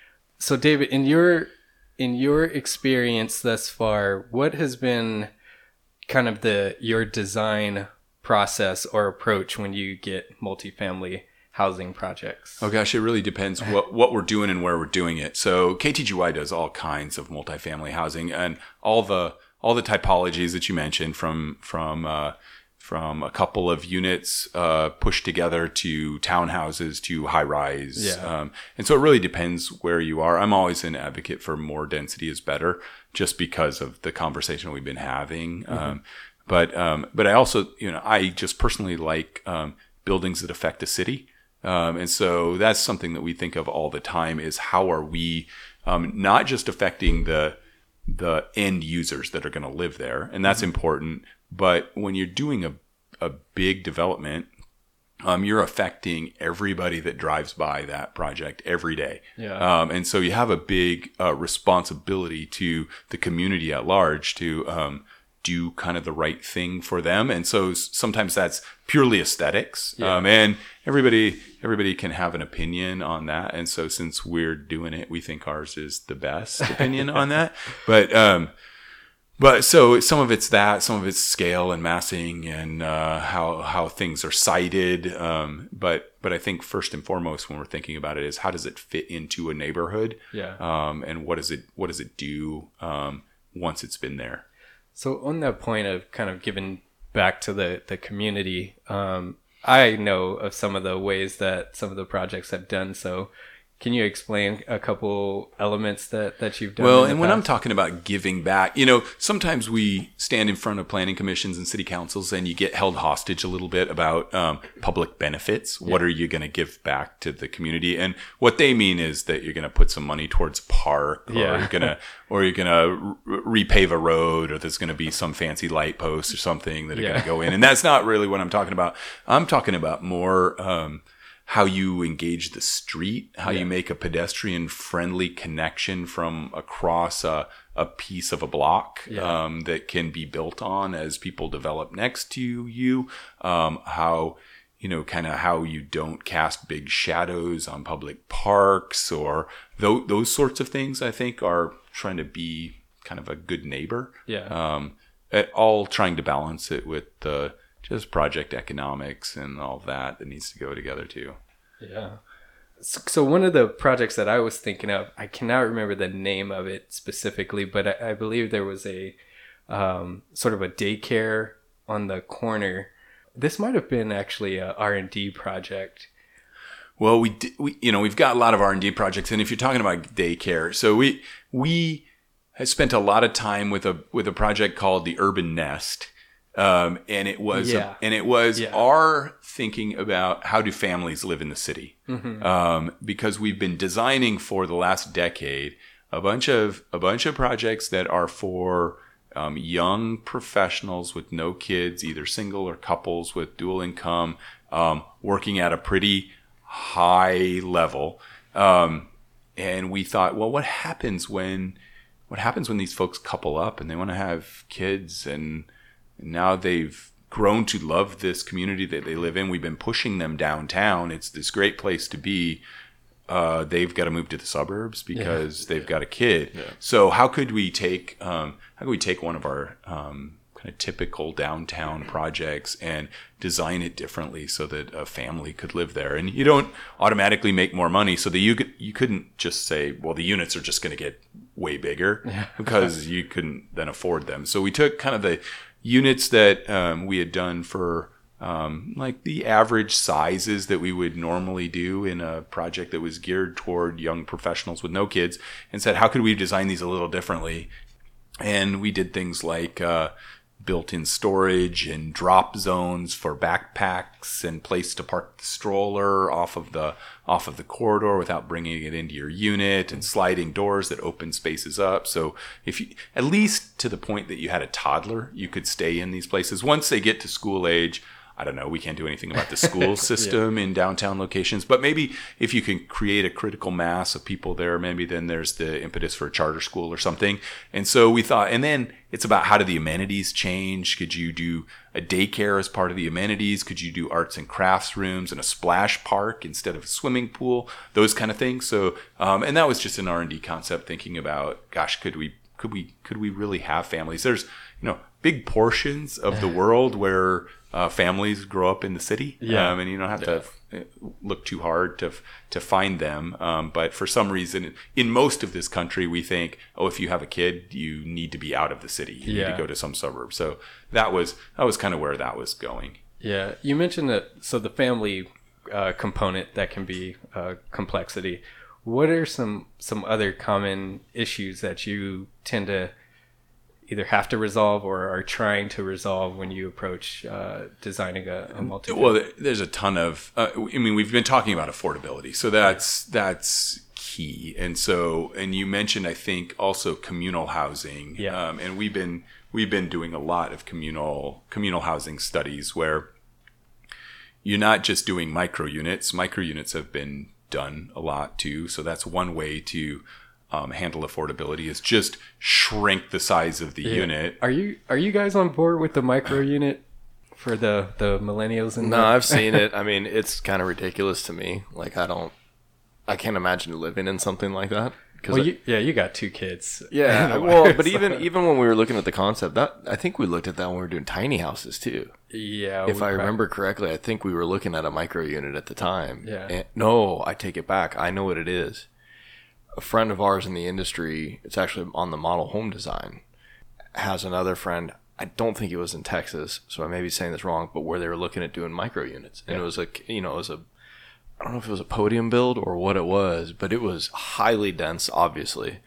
S1: So David, in your in your experience thus far, what has been kind of the your design process or approach when you get multifamily housing projects?
S4: Oh gosh, it really depends what what we're doing and where we're doing it. So K T G Y does all kinds of multifamily housing, and all the all the typologies that you mentioned, from from uh, from a couple of units uh, pushed together to townhouses to high rise.
S1: Yeah.
S4: Um, and so it really depends where you are. I'm always an advocate for more density is better, just because of the conversation we've been having. Mm-hmm. Um, but um, but I also, you know, I just personally like um, buildings that affect the city. Um, and so that's something that we think of all the time, is how are we um, not just affecting the the end users that are going to live there, and that's mm-hmm. important. But when you're doing a a big development, um, you're affecting everybody that drives by that project every day.
S1: Yeah.
S4: Um, and so you have a big uh, responsibility to the community at large to um, do kind of the right thing for them. And so sometimes that's purely aesthetics.
S1: Yeah.
S4: Um, and everybody, everybody can have an opinion on that. And so since we're doing it, we think ours is the best opinion on that. But, um, but so some of it's that, some of it's scale and massing and, uh, how, how things are sited. Um, but, but I think first and foremost, when we're thinking about it, is how does it fit into a neighborhood?
S1: Yeah.
S4: Um, and what does it, what does it do, um, once it's been there?
S1: So on that point of kind of giving back to the, the community, um, I know of some of the ways that some of the projects have done so. Can you explain a couple elements that, that you've done?
S4: Well, and when I'm talking about giving back, you know, sometimes we stand in front of planning commissions and city councils and you get held hostage a little bit about um, public benefits. Yeah. What are you going to give back to the community? And what they mean is that you're going to put some money towards a park, or
S1: yeah.
S4: you're going to, or you're going to re- repave a road, or there's going to be some fancy light post or something that are yeah. going to go in. And that's not really what I'm talking about. I'm talking about more, um, how you engage the street, how yeah. you make a pedestrian friendly connection from across a, a piece of a block yeah. um, that can be built on as people develop next to you, um, how, you know, kind of how you don't cast big shadows on public parks, or th- those sorts of things, I think, are trying to be kind of a good neighbor.
S1: Yeah.
S4: Um, at all trying to balance it with the just project economics and all that that needs to go together too.
S1: Yeah. So one of the projects that I was thinking of, I cannot remember the name of it specifically, but I, I believe there was a um, sort of a daycare on the corner. This might have been actually a R and D project.
S4: Well, we, we you know, we've got a lot of R and D projects, and if you're talking about daycare, so we we have spent a lot of time with a with a project called the Urban Nest. Um, and it was,
S1: yeah.
S4: a, and it was
S1: yeah.
S4: our thinking about how do families live in the city?
S1: Mm-hmm.
S4: Um, because we've been designing for the last decade a bunch of, a bunch of projects that are for, um, young professionals with no kids, either single or couples with dual income, um, working at a pretty high level. Um, and we thought, well, what happens when, what happens when these folks couple up and they want to have kids, and now they've grown to love this community that they live in. We've been pushing them downtown. It's this great place to be. Uh, they've got to move to the suburbs because yeah. they've got a kid. Yeah. So how could we take um, how could we take one of our um, kind of typical downtown projects and design it differently so that a family could live there? And you don't automatically make more money, so that you could, you couldn't just say, well, the units are just going to get way bigger yeah. because you couldn't then afford them. So we took kind of the units that um, we had done for um, like the average sizes that we would normally do in a project that was geared toward young professionals with no kids, and said, how could we design these a little differently? And we did things like uh, built-in storage and drop zones for backpacks, and place to park the stroller off of the off of the corridor without bringing it into your unit, and sliding doors that open spaces up. So if you, at least to the point that you had a toddler, you could stay in these places. Once they get to school age, I don't know, we can't do anything about the school system yeah. in downtown locations, but maybe if you can create a critical mass of people there, maybe then there's the impetus for a charter school or something. And so we thought, and then it's about how do the amenities change? Could you do a daycare as part of the amenities? Could you do arts and crafts rooms and a splash park instead of a swimming pool? Those kind of things. So, um, and that was just an R and D concept, thinking about, gosh, could we, could we, could we really have families? There's, you know, big portions of the world where Uh, families grow up in the city,
S1: yeah.
S4: um, and you don't have
S3: yeah.
S4: to look too hard to to find them. Um, but for some reason, in most of this country, we think, oh, if you have a kid, you need to be out of the city. You
S1: yeah.
S4: need to go to some suburb. So that was that was kind of where that was going.
S1: Yeah, you mentioned that. So the family uh, component, that can be uh, complexity. What are some some other common issues that you tend to either have to resolve or are trying to resolve when you approach uh, designing a, a multi?
S4: Well, there's a ton of. Uh, I mean, we've been talking about affordability, so that's that's key. And so, and you mentioned, I think, also communal housing.
S1: Yeah.
S4: Um, and we've been we've been doing a lot of communal communal housing studies where you're not just doing micro units. Micro units have been done a lot too. So that's one way to Um, handle affordability, is just shrink the size of the
S1: yeah.
S4: unit.
S1: Are you are you guys on board with the micro unit for the the millennials? And
S3: no,
S1: the-
S3: I've seen it. I mean, it's kind of ridiculous to me. Like, I don't, I can't imagine living in something like that.
S1: Well,
S3: I,
S1: you, yeah, you got two kids.
S3: yeah. Well, but even even when we were looking at the concept, that I think we looked at that when we were doing tiny houses too.
S1: Yeah.
S3: If
S1: we
S3: I
S1: prob-
S3: remember correctly, I think we were looking at a micro unit at the time.
S1: Yeah.
S3: And, no, I take it back. I know what it is. A friend of ours in the industry, it's actually on the model home design, has another friend. I don't think it was in Texas, so I may be saying this wrong, but where they were looking at doing micro units. And
S1: Yeah.
S3: it was like, you know, it was a, I don't know if it was a podium build or what it was, but it was highly dense, obviously.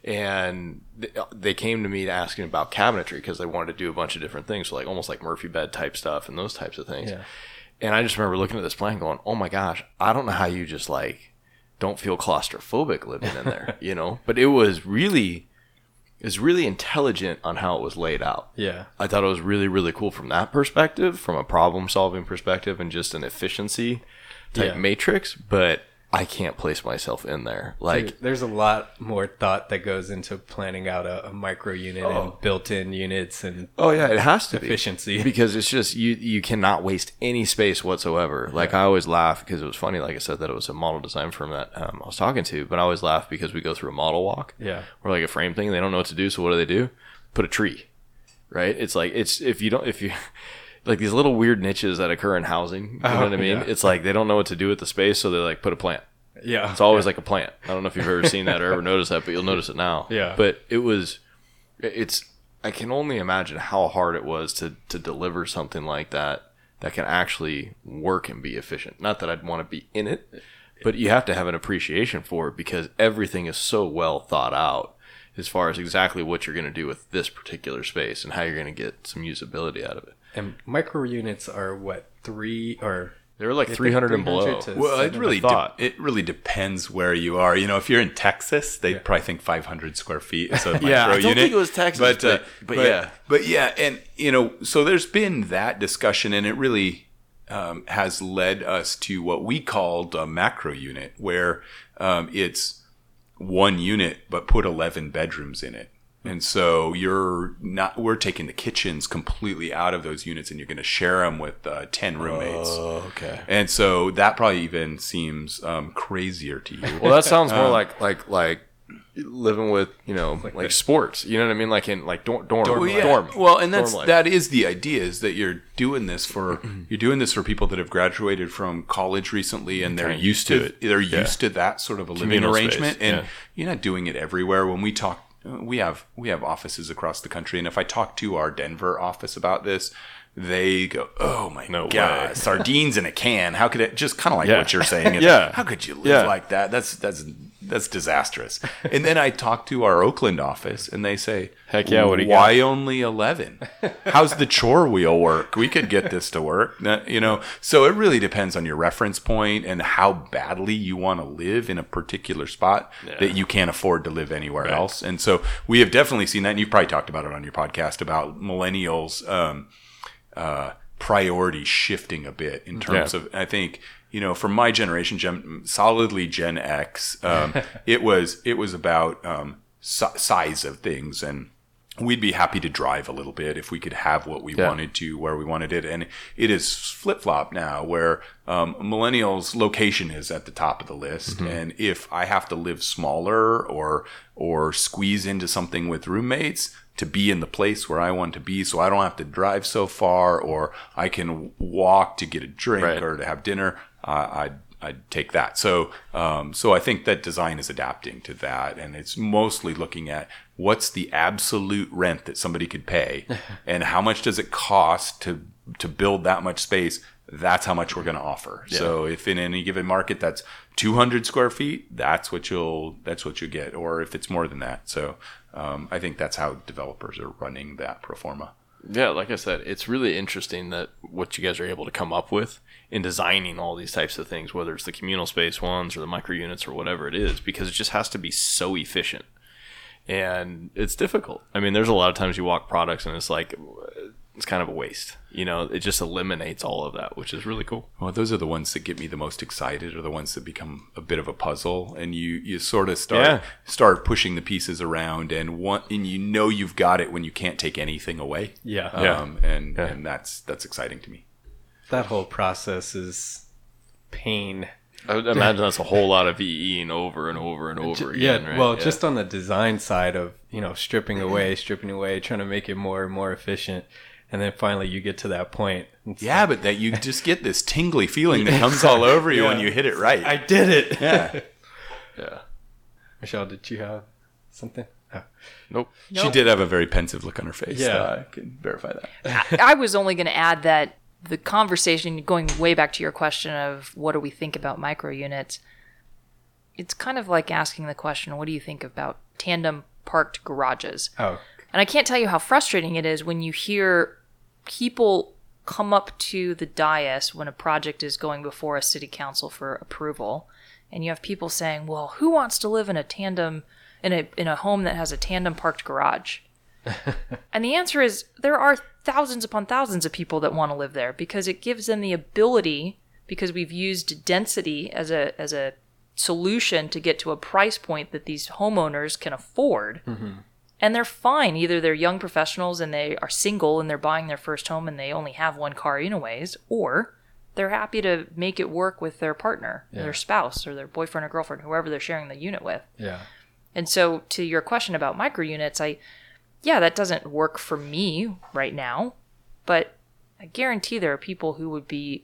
S3: And they came to me asking about cabinetry because they wanted to do a bunch of different things, so like almost like Murphy bed type stuff and those types of things.
S1: Yeah.
S3: And I just remember looking at this plan going, oh my gosh, I don't know how you just like don't feel claustrophobic living in there, you know? But it was really, it was really intelligent on how it was laid out.
S1: Yeah.
S3: I thought it was really, really cool from that perspective, from a problem solving perspective and just an efficiency type
S1: Yeah.
S3: matrix, but I can't place myself in there. Like,
S1: Dude, there's a lot more thought that goes into planning out a, a micro unit
S3: Oh.
S1: and built-in units and
S3: oh yeah, it has to
S1: efficiency.
S3: be because it's just you you cannot waste any space whatsoever. Like I always laugh because it was funny, like I said, that it was a model design firm that um, I was talking to, but I always laugh because we go through a model walk,
S1: Yeah.
S3: or like a frame thing. They don't know what to do, so what do they do? Put a tree, right? It's like it's if you don't if you like these little weird niches that occur in housing. You know
S1: Oh,
S3: what I mean?
S1: yeah.
S3: It's like they don't know what to do with the space, so they like put a plant.
S1: Yeah.
S3: It's always like a plant. I don't know if you've ever seen that or ever noticed that, but you'll notice it now.
S1: Yeah.
S3: But it was, it's, I can only imagine how hard it was to, to deliver something like that that can actually work and be efficient. Not that I'd want to be in it, but you have to have an appreciation for it because everything is so well thought out as far as exactly what you're going to do with this particular space and how you're going to get some usability out of it.
S1: And micro units are what, three or
S3: They were like
S1: I think
S3: three hundred and below.
S1: to
S4: Well, it
S1: seven.
S4: really
S3: I thought.
S4: de- it really depends where you are. You know, if you're in Texas, they
S1: Yeah.
S4: probably think five hundred square feet is a micro
S3: Yeah, I don't
S4: unit.
S3: think it was Texas, but- but yeah.
S4: but yeah, and you know, so there's been that discussion, and it really um, has led us to what we called a macro unit, where um, it's one unit but put eleven bedrooms in it. And so you're not, we're taking the kitchens completely out of those units and you're going to share them with uh, ten roommates.
S3: Oh, okay.
S4: And so that probably even seems um, crazier to you.
S3: Well, that sounds more like like like living with you know like,
S1: the-
S3: sports. You know what I mean? Like in like dorm dorm
S1: Dorm
S3: dorm.
S1: life.
S3: dorm.
S4: Well, and that's
S3: Dorm life.
S4: that is the idea, is that you're doing this for you're doing this for people that have graduated from college recently and they're
S3: Kinda
S4: used to it. They're used to that sort of a living
S3: Communal
S4: arrangement,
S3: space,
S4: and
S3: yeah.
S4: you're not doing it everywhere. When we talk, we have we have offices across the country, and if I talk to our Denver office about this, they go, "Oh my
S3: No
S4: god,
S3: way."
S4: sardines in a can! How could it?" Just kind of like
S3: Yeah.
S4: what you're saying. It's,
S3: Yeah.
S4: How could you live
S3: Yeah.
S4: like that? That's that's that's disastrous. And then I talk to our Oakland office, and they say,
S3: Heck yeah, what do you
S4: why
S3: got?"
S4: only eleven? How's the chore wheel work? We could get this to work. Not- You know, so it really depends on your reference point and how badly you want to live in a particular spot that you can't afford to live anywhere else. And so we have definitely seen that. And you've probably talked about it on your podcast about millennials, um, uh, priorities shifting a bit in terms
S3: Yeah.
S4: of, I think, you know, from my generation, gen, solidly Gen X, um, it was, it was about, um, si- size of things, and we'd be happy to drive a little bit if we could have what we
S3: Yeah.
S4: wanted to where we wanted it. And it is flip flop now where, um, millennials location is at the top of the list.
S3: Mm-hmm.
S4: And if I have to live smaller or, or squeeze into something with roommates to be in the place where I want to be, so I don't have to drive so far, or I can walk to get a drink
S3: Right.
S4: or to have dinner, uh, I'd I'd take that. So um, so I think that design is adapting to that, and it's mostly looking at what's the absolute rent that somebody could pay, and how much does it cost to to build that much space. That's how much we're going to offer. Yeah. So if in any given market that's two hundred square feet, that's what you'll that's what you get, or if it's more than that. So um, I think that's how developers are running that pro forma.
S3: Yeah, like I said, it's really interesting that what you guys are able to come up with in designing all these types of things, whether it's the communal space ones or the micro units or whatever it is, because it just has to be so efficient. And it's difficult. I mean, there's a lot of times you walk products and it's like, it's kind of a waste. You know, it just eliminates all of that, which is really cool.
S4: Well, those are the ones that get me the most excited, or the ones that become a bit of a puzzle, and you, you sort of start yeah. start pushing the pieces around, and one and you know you've got it when you can't take anything away.
S1: Yeah,
S4: um,
S1: yeah.
S4: and
S1: yeah.
S4: and that's that's exciting to me.
S1: That whole process is pain.
S3: I would imagine that's a whole lot of VEing over and over and over again.
S1: Yeah,
S3: right?
S1: well,
S3: yeah.
S1: just on the design side of, you know, stripping away, stripping away, trying to make it more and more efficient. And then finally you get to that point.
S4: Yeah, but that you just get this tingly feeling that comes all over you yeah. when you hit it right.
S1: I did it.
S4: Yeah.
S3: yeah.
S1: Michelle, did you have something? Oh.
S3: Nope.
S4: She nope. did have a very pensive look on her face.
S1: Yeah.
S4: Uh, I can verify that.
S2: I, I was only going to add that the conversation, going way back to your question of what do we think about micro units, it's kind of like asking the question, what do you think about tandem parked garages?
S1: Oh.
S2: And I can't tell you how frustrating it is when you hear people come up to the dais when a project is going before a city council for approval, and you have people saying, well, who wants to live in a tandem, in a in a home that has a tandem parked garage? And the answer is there are thousands upon thousands of people that want to live there, because it gives them the ability, because we've used density as a as a solution to get to a price point that these homeowners can afford. Mm-hmm. And they're fine. Either they're young professionals and they are single and they're buying their first home and they only have one car anyways, or they're happy to make it work with their partner, yeah. their spouse, or their boyfriend or girlfriend, whoever they're sharing the unit with.
S1: Yeah.
S2: And so to your question about micro units, I, yeah, that doesn't work for me right now, but I guarantee there are people who would be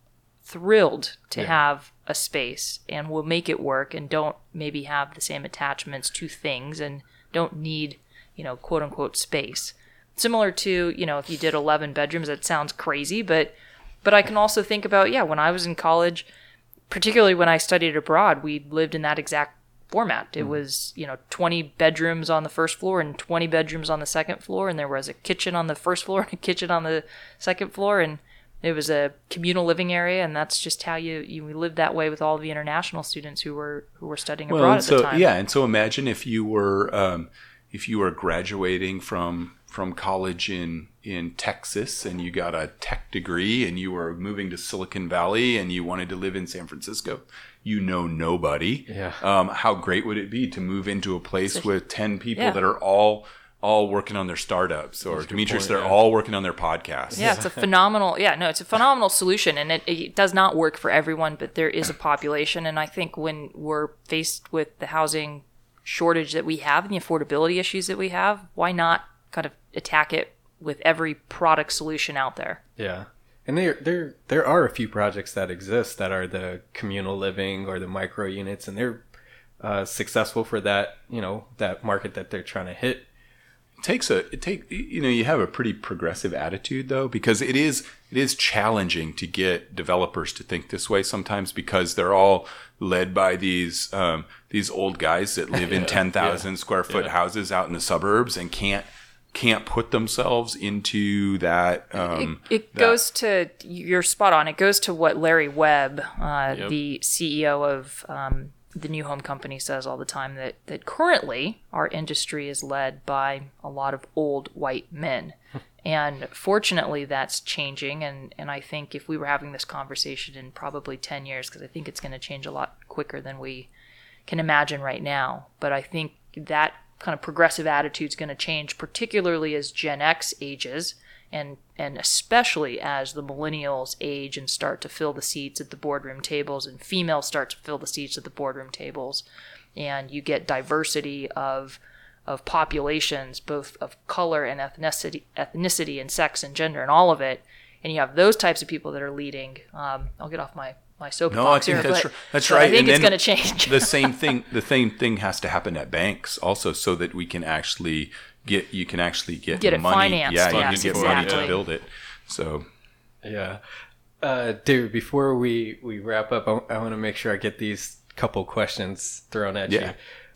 S2: thrilled to yeah. have a space and will make it work and don't maybe have the same attachments to things and don't need, you know, quote unquote space. Similar to, you know, if you did eleven bedrooms, that sounds crazy, but but I can also think about, yeah, when I was in college, particularly when I studied abroad, we lived in that exact format. It mm. was, you know, twenty bedrooms on the first floor and twenty bedrooms on the second floor, and there was a kitchen on the first floor and a kitchen on the second floor, and it was a communal living area, and that's just how you, you lived that way with all the international students who were who were studying
S4: well,
S2: abroad at
S4: so,
S2: the time.
S4: Yeah, and so imagine if you were um, if you were graduating from from college in in Texas and you got a tech degree and you were moving to Silicon Valley and you wanted to live in San Francisco. You know nobody.
S1: Yeah.
S4: Um, how great would it be to move into a place so, with ten people
S2: yeah.
S4: that are all all working on their startups, or Demetrius, they're
S1: yeah.
S4: all working on their podcasts.
S2: Yeah, it's a phenomenal, yeah, no, it's a phenomenal solution, and it, it does not work for everyone, but there is a population, and I think when we're faced with the housing shortage that we have and the affordability issues that we have, why not kind of attack it with every product solution out there?
S1: Yeah. And there there there are a few projects that exist that are the communal living or the micro units, and they're uh, successful for that, you know, that market that they're trying to hit.
S4: It takes a it take you know you have a pretty progressive attitude though, because it is it is challenging to get developers to think this way sometimes, because they're all led by these um, these old guys that live in ten thousand yeah. square foot yeah. houses out in the suburbs and can't can't put themselves into that. Um,
S2: it it
S4: that.
S2: goes to, you're spot on. It goes to what Larry Webb, uh, yep. the C E O of um, the New Home Company, says all the time, that, that currently our industry is led by a lot of old white men. And fortunately, that's changing. And, and I think if we were having this conversation in probably ten years, because I think it's going to change a lot quicker than we can imagine right now. But I think that kind of progressive attitude is going to change, particularly as Gen X ages, and and especially as the millennials age and start to fill the seats at the boardroom tables, and females start to fill the seats at the boardroom tables, and you get diversity of of populations, both of color and ethnicity, ethnicity and sex and gender and all of it, and you have those types of people that are leading. Um, I'll get off my my soapbox
S4: No, I think
S2: here,
S4: that's
S2: but,
S4: r- that's
S2: but
S4: right.
S2: I think
S4: And
S2: it's
S4: then
S2: going to change.
S4: the same thing. The same thing has to happen at banks also, so that we can actually get. You can actually get,
S2: Get it
S4: money.
S2: financed,
S4: Yeah, you
S2: yes,
S4: can get money
S2: exactly.
S4: to build it. So
S1: Yeah. Uh, David, before we, we wrap up, I, I want to make sure I get these couple questions thrown at
S4: Yeah.
S1: you.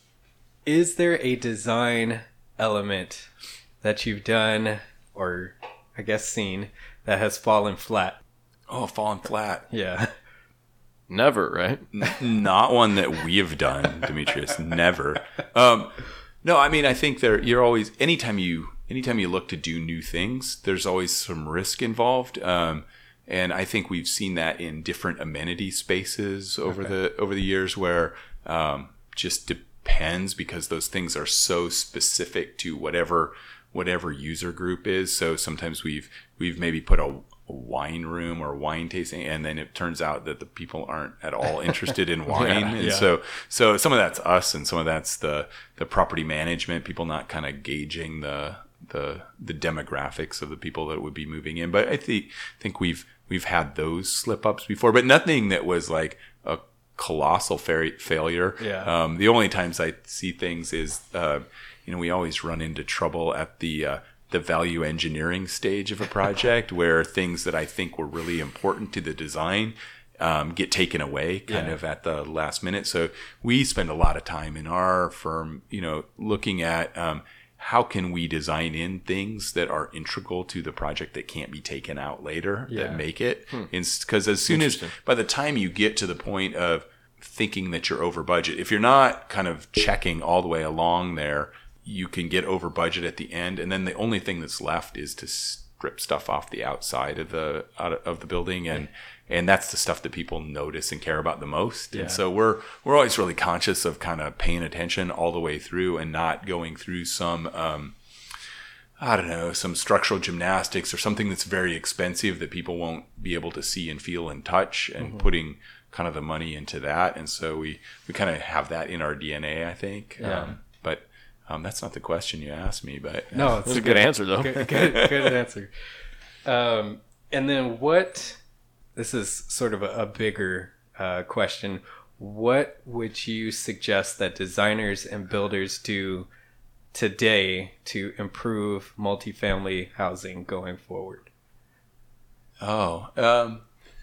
S1: Is there a design element that you've done or I guess seen that has fallen flat?
S4: oh, falling flat.
S1: Yeah.
S3: Never, right?
S4: N- Not one that we have done, Demetrius. Never. Um, no, I mean, I think there. You're always anytime you anytime you look to do new things, there's always some risk involved. Um, and I think we've seen that in different amenity spaces over
S1: Okay.
S4: the over the years, where um, just depends because those things are so specific to whatever whatever user group is. So sometimes we've we've maybe put a a wine room or wine tasting, and then it turns out that the people aren't at all interested in wine.
S1: Yeah,
S4: and
S1: yeah.
S4: so so some of that's us and some of that's the the property management, people not kind of gauging the the the demographics of the people that would be moving in. But I think think we've we've had those slip ups before, but nothing that was like a colossal fa- failure.
S1: Yeah.
S4: Um, the only times I see things is uh, you know, we always run into trouble at the uh, the value engineering stage of a project where things that I think were really important to the design um, get taken away kind
S1: Yeah.
S4: of at the last minute. So we spend a lot of time in our firm, you know, looking at um, how can we design in things that are integral to the project that can't be taken out later
S1: Yeah.
S4: that make it. Because as soon as, by the time you get to the point of thinking that you're over budget, if you're not kind of checking all the way along there, you can get over budget at the end, and then the only thing that's left is to strip stuff off the outside of the out of the building, and and that's the stuff that people notice and care about the most.
S1: Yeah.
S4: And so we're we're always really conscious of kind of paying attention all the way through and not going through some um, I don't know, some structural gymnastics or something that's very expensive that people won't be able to see and feel and touch, and
S1: Mm-hmm.
S4: putting kind of the money into that. And so we we kind of have that in our D N A, I think.
S1: Yeah.
S4: Um, but Um, that's not the question you asked me, but
S1: No, it's
S3: That's a good answer, though.
S1: Good, good, good answer. Um, and then what? This is sort of a, a bigger uh, question. What would you suggest that designers and builders do today to improve multifamily housing going forward?
S4: Oh, um,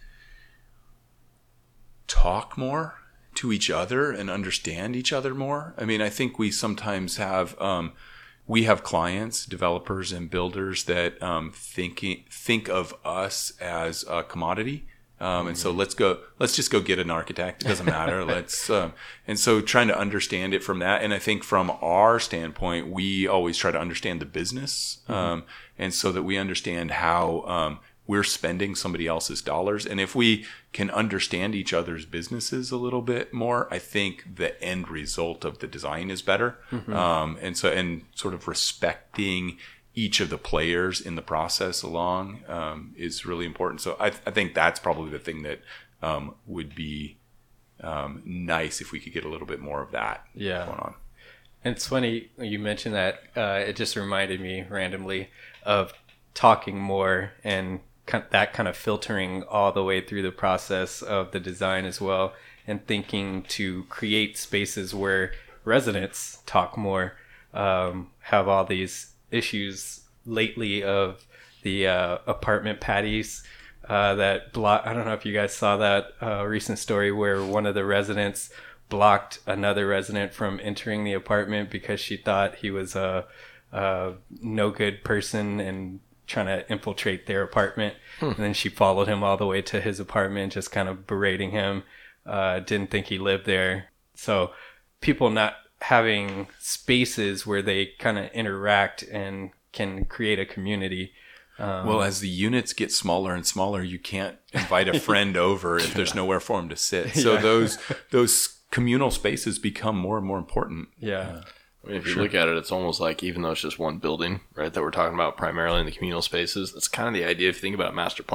S4: talk more to each other and understand each other more. I mean, I think we sometimes have um, we have clients, developers, and builders that um, thinking think of us as a commodity. Um, and so let's go, let's just go get an architect. It doesn't matter. let's, um, and so trying to understand it from that. And I think from our standpoint, we always try to understand the business. Um, and so that we understand how, um, we're spending somebody else's dollars. And if we can understand each other's businesses a little bit more, I think the end result of the design is better. Mm-hmm. Um, and so, and sort of respecting each of the players in the process along um, is really important. So I, I think that's probably the thing that um, would be um, nice if we could get a little bit more of that
S1: Yeah.
S4: going on.
S1: And it's funny you mentioned that. Uh, it just reminded me randomly of talking more and kind of that kind of filtering all the way through the process of the design as well, and thinking to create spaces where residents talk more. Um, have all these issues lately of the uh, apartment patties uh, that block. I don't know if you guys saw that uh, recent story where one of the residents blocked another resident from entering the apartment because she thought he was a, a no good person and trying to infiltrate their apartment. Hmm. And then she followed him all the way to his apartment, just kind of berating him. Uh, didn't think he lived there. So people not having spaces where they kind of interact and can create a community. Um,
S4: Well, as the units get smaller and smaller, you can't invite a friend over if there's nowhere for him to sit. So
S1: Yeah.
S4: those those communal spaces become more and more important.
S1: yeah.
S3: I mean, if you look at it, it's almost like even though it's just one building, right, that we're talking about primarily in the communal spaces, that's kind of the idea if you think about master plan.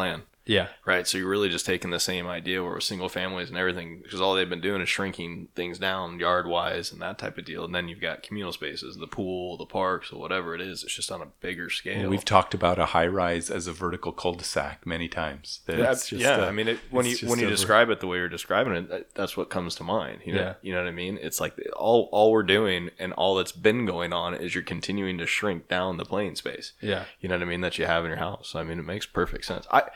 S1: Yeah.
S3: Right. So you're really just taking the same idea where with single families and everything, because all they've been doing is shrinking things down yard wise and that type of deal. And then you've got communal spaces, the pool, the parks, or whatever it is. It's just on a bigger scale.
S4: Well, we've talked about a high rise as a vertical cul-de-sac many times. That
S3: Yeah,
S4: it's just
S3: yeah.
S4: a-
S3: I mean, it, when you
S4: it's just
S3: when you
S4: a-
S3: describe it the way you're describing it, that, that's what comes to mind. You know,
S1: Yeah.
S3: you know what I mean? It's like all all we're doing and all that's been going on is you're continuing to shrink down the playing space.
S1: Yeah.
S3: You know what I mean? That you have in your house. I mean, it makes perfect sense. I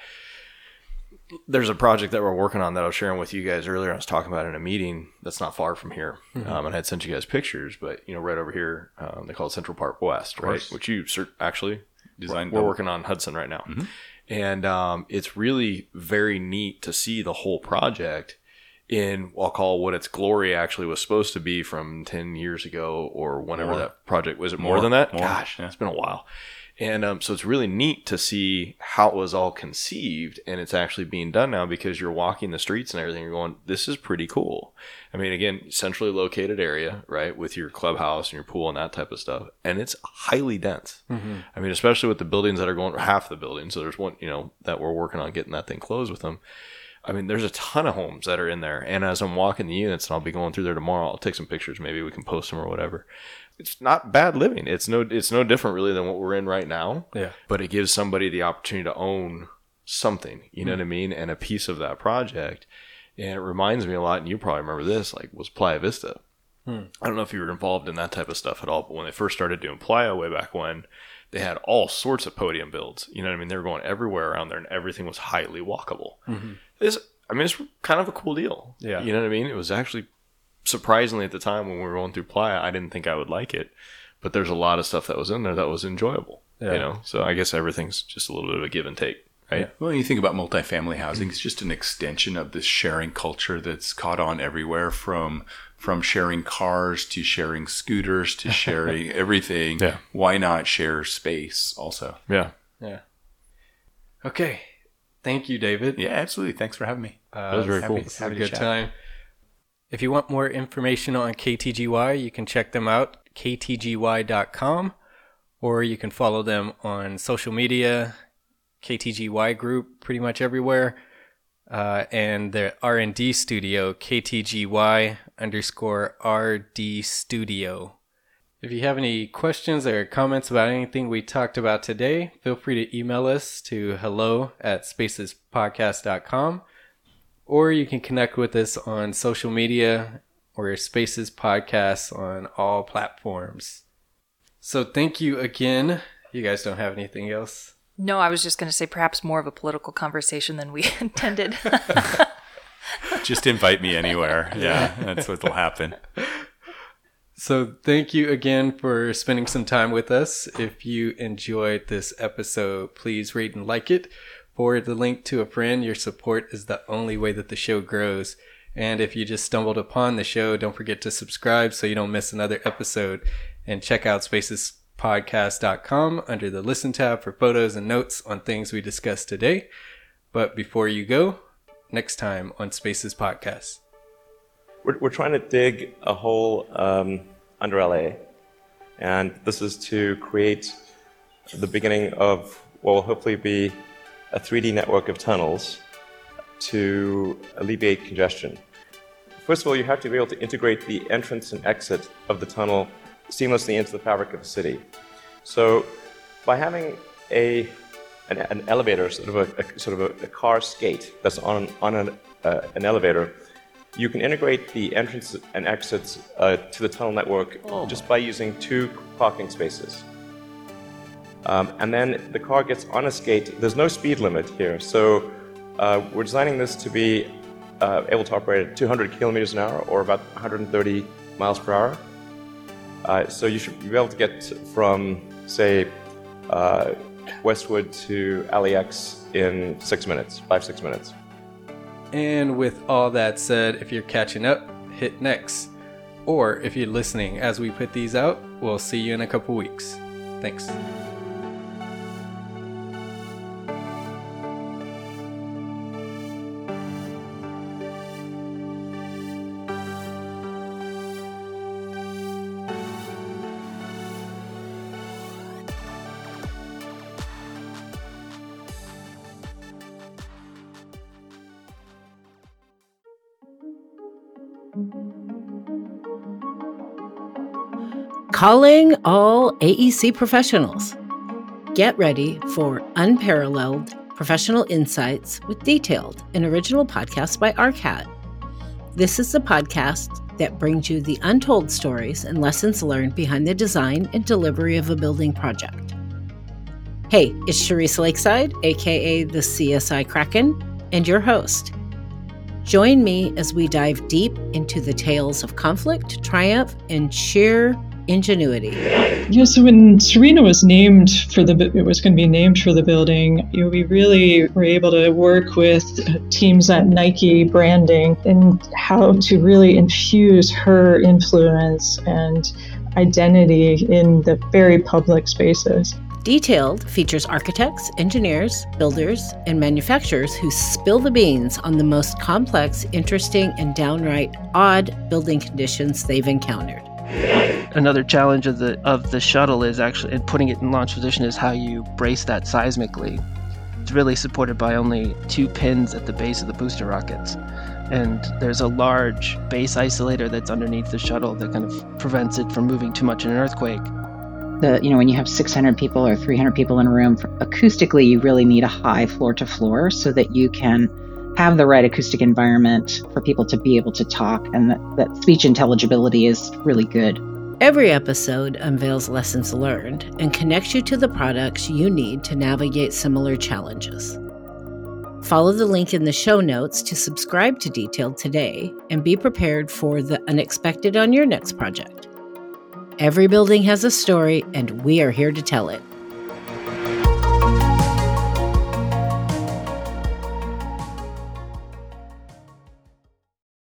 S3: there's a project that we're working on that I was sharing with you guys earlier. I was talking about in a meeting that's not far from here,
S1: Mm-hmm.
S3: um, and I had sent you guys pictures. But you know, right over here, um, they call it Central Park West, right?
S4: course.
S3: Which you cert- actually
S4: Designed-
S3: We're working on Hudson right now,
S4: Mm-hmm.
S3: and um, it's really very neat to see the whole project in, I'll call what its glory actually was supposed to be from ten years ago or whenever
S4: More.
S3: that project was. It more,
S4: More.
S3: than that?
S4: More.
S3: Gosh,
S4: Yeah.
S3: it's been a while. And um, so it's really neat to see how it was all conceived and it's actually being done now, because you're walking the streets and everything. You're going, this is pretty cool. I mean, again, centrally located area, right, with your clubhouse and your pool and that type of stuff. And it's highly dense. Mm-hmm. I mean, especially with the buildings that are going, half the buildings. So there's one, you know, that we're working on getting that thing closed with them. I mean, there's a ton of homes that are in there. And as I'm walking the units, and I'll be going through there tomorrow, I'll take some pictures. Maybe we can post them or whatever. It's not bad living. It's no, it's no different really than what we're in right now.
S1: Yeah.
S3: But it gives somebody the opportunity to own something, you know mm. what I mean? And a piece of that project. And it reminds me a lot, and you probably remember this, like was Playa Vista. Hmm. I don't know if you were involved in that type of stuff at all, but when they first started doing Playa way back when, they had all sorts of podium builds. You know what I mean? They were going everywhere around there, and everything was highly walkable. Mm-hmm. This, I mean, it's kind of a cool deal.
S1: Yeah.
S3: You know what I mean? It was actually, surprisingly at the time when we were going through Playa, I didn't think I would like it. But there's a lot of stuff that was in there that was enjoyable. Yeah. You know? So I guess everything's just a little bit of a give and take. Right.
S4: Yeah. Well, you think about multifamily housing, it's just an extension of this sharing culture that's caught on everywhere, from from sharing cars to sharing scooters to sharing everything.
S3: Yeah.
S4: Why not share space also?
S3: Yeah.
S1: Yeah. Okay. Thank you, David.
S4: Yeah, absolutely. Thanks for having me.
S3: Uh, that was very
S4: happy,
S3: cool.
S1: It's a good time. If you want more information on K T G Y, you can check them out, k t g y dot com, or you can follow them on social media, K T G Y Group, pretty much everywhere, uh, and their R and D studio, K T G Y underscore R D studio. If you have any questions or comments about anything we talked about today, feel free to email us to hello at spaces podcast dot com, or you can connect with us on social media or Spaces Podcasts on all platforms. So thank you again. You guys don't have anything else?
S2: No, I was just going to say perhaps more of a political conversation than we intended.
S4: Just invite me anywhere. Yeah, that's what'll happen.
S1: So thank you again for spending some time with us. If you enjoyed this episode, please rate and like it. Forward the link to a friend. Your support is the only way that the show grows. And if you just stumbled upon the show, don't forget to subscribe so you don't miss another episode. And check out spaces podcast dot com under the Listen tab for photos and notes on things we discussed today. But before you go, next time on Spaces Podcast.
S7: We're, we're trying to dig a hole um, under L A, and this is to create the beginning of what will hopefully be a three D network of tunnels to alleviate congestion. First of all, you have to be able to integrate the entrance and exit of the tunnel seamlessly into the fabric of the city. So by having a an, an elevator, sort of a, a sort of a, a car skate that's on on an, uh, an elevator, you can integrate the entrance and exits uh, to the tunnel network oh. just by using two parking spaces. Um, and then the car gets on a skate. There's no speed limit here, so uh, we're designing this to be uh, able to operate at two hundred kilometers an hour, or about one hundred thirty miles per hour. Uh, so you should be able to get from, say, uh, Westwood to L A X in six minutes, five, six minutes.
S1: And with all that said, if you're catching up, hit next. Or if you're listening as we put these out, we'll see you in a couple weeks. Thanks.
S8: Calling all A E C professionals. Get ready for unparalleled professional insights with detailed and original podcasts by A R C A T. This is the podcast that brings you the untold stories and lessons learned behind the design and delivery of a building project. Hey, it's Charisse Lakeside, aka the C S I Kraken, and your host. Join me as we dive deep into the tales of conflict, triumph, and sheer ingenuity.
S9: Yeah, so when Serena was named for the, it was going to be named for the building, you know, we really were able to work with teams at Nike branding and how to really infuse her influence and identity in the very public spaces.
S8: Detailed features architects, engineers, builders, and manufacturers who spill the beans on the most complex, interesting, and downright odd building conditions they've encountered.
S10: Another challenge of the of the shuttle is actually, and putting it in launch position, is how you brace that seismically. It's really supported by only two pins at the base of the booster rockets. And there's a large base isolator that's underneath the shuttle that kind of prevents it from moving too much in an earthquake.
S11: The, you know, when you have six hundred people or three hundred people in a room, acoustically, you really need a high floor to floor so that you can have the right acoustic environment for people to be able to talk, and that, that speech intelligibility is really good.
S8: Every episode unveils lessons learned and connects you to the products you need to navigate similar challenges. Follow the link in the show notes to subscribe to Detailed today and be prepared for the unexpected on your next project. Every building has a story, and we are here to tell it.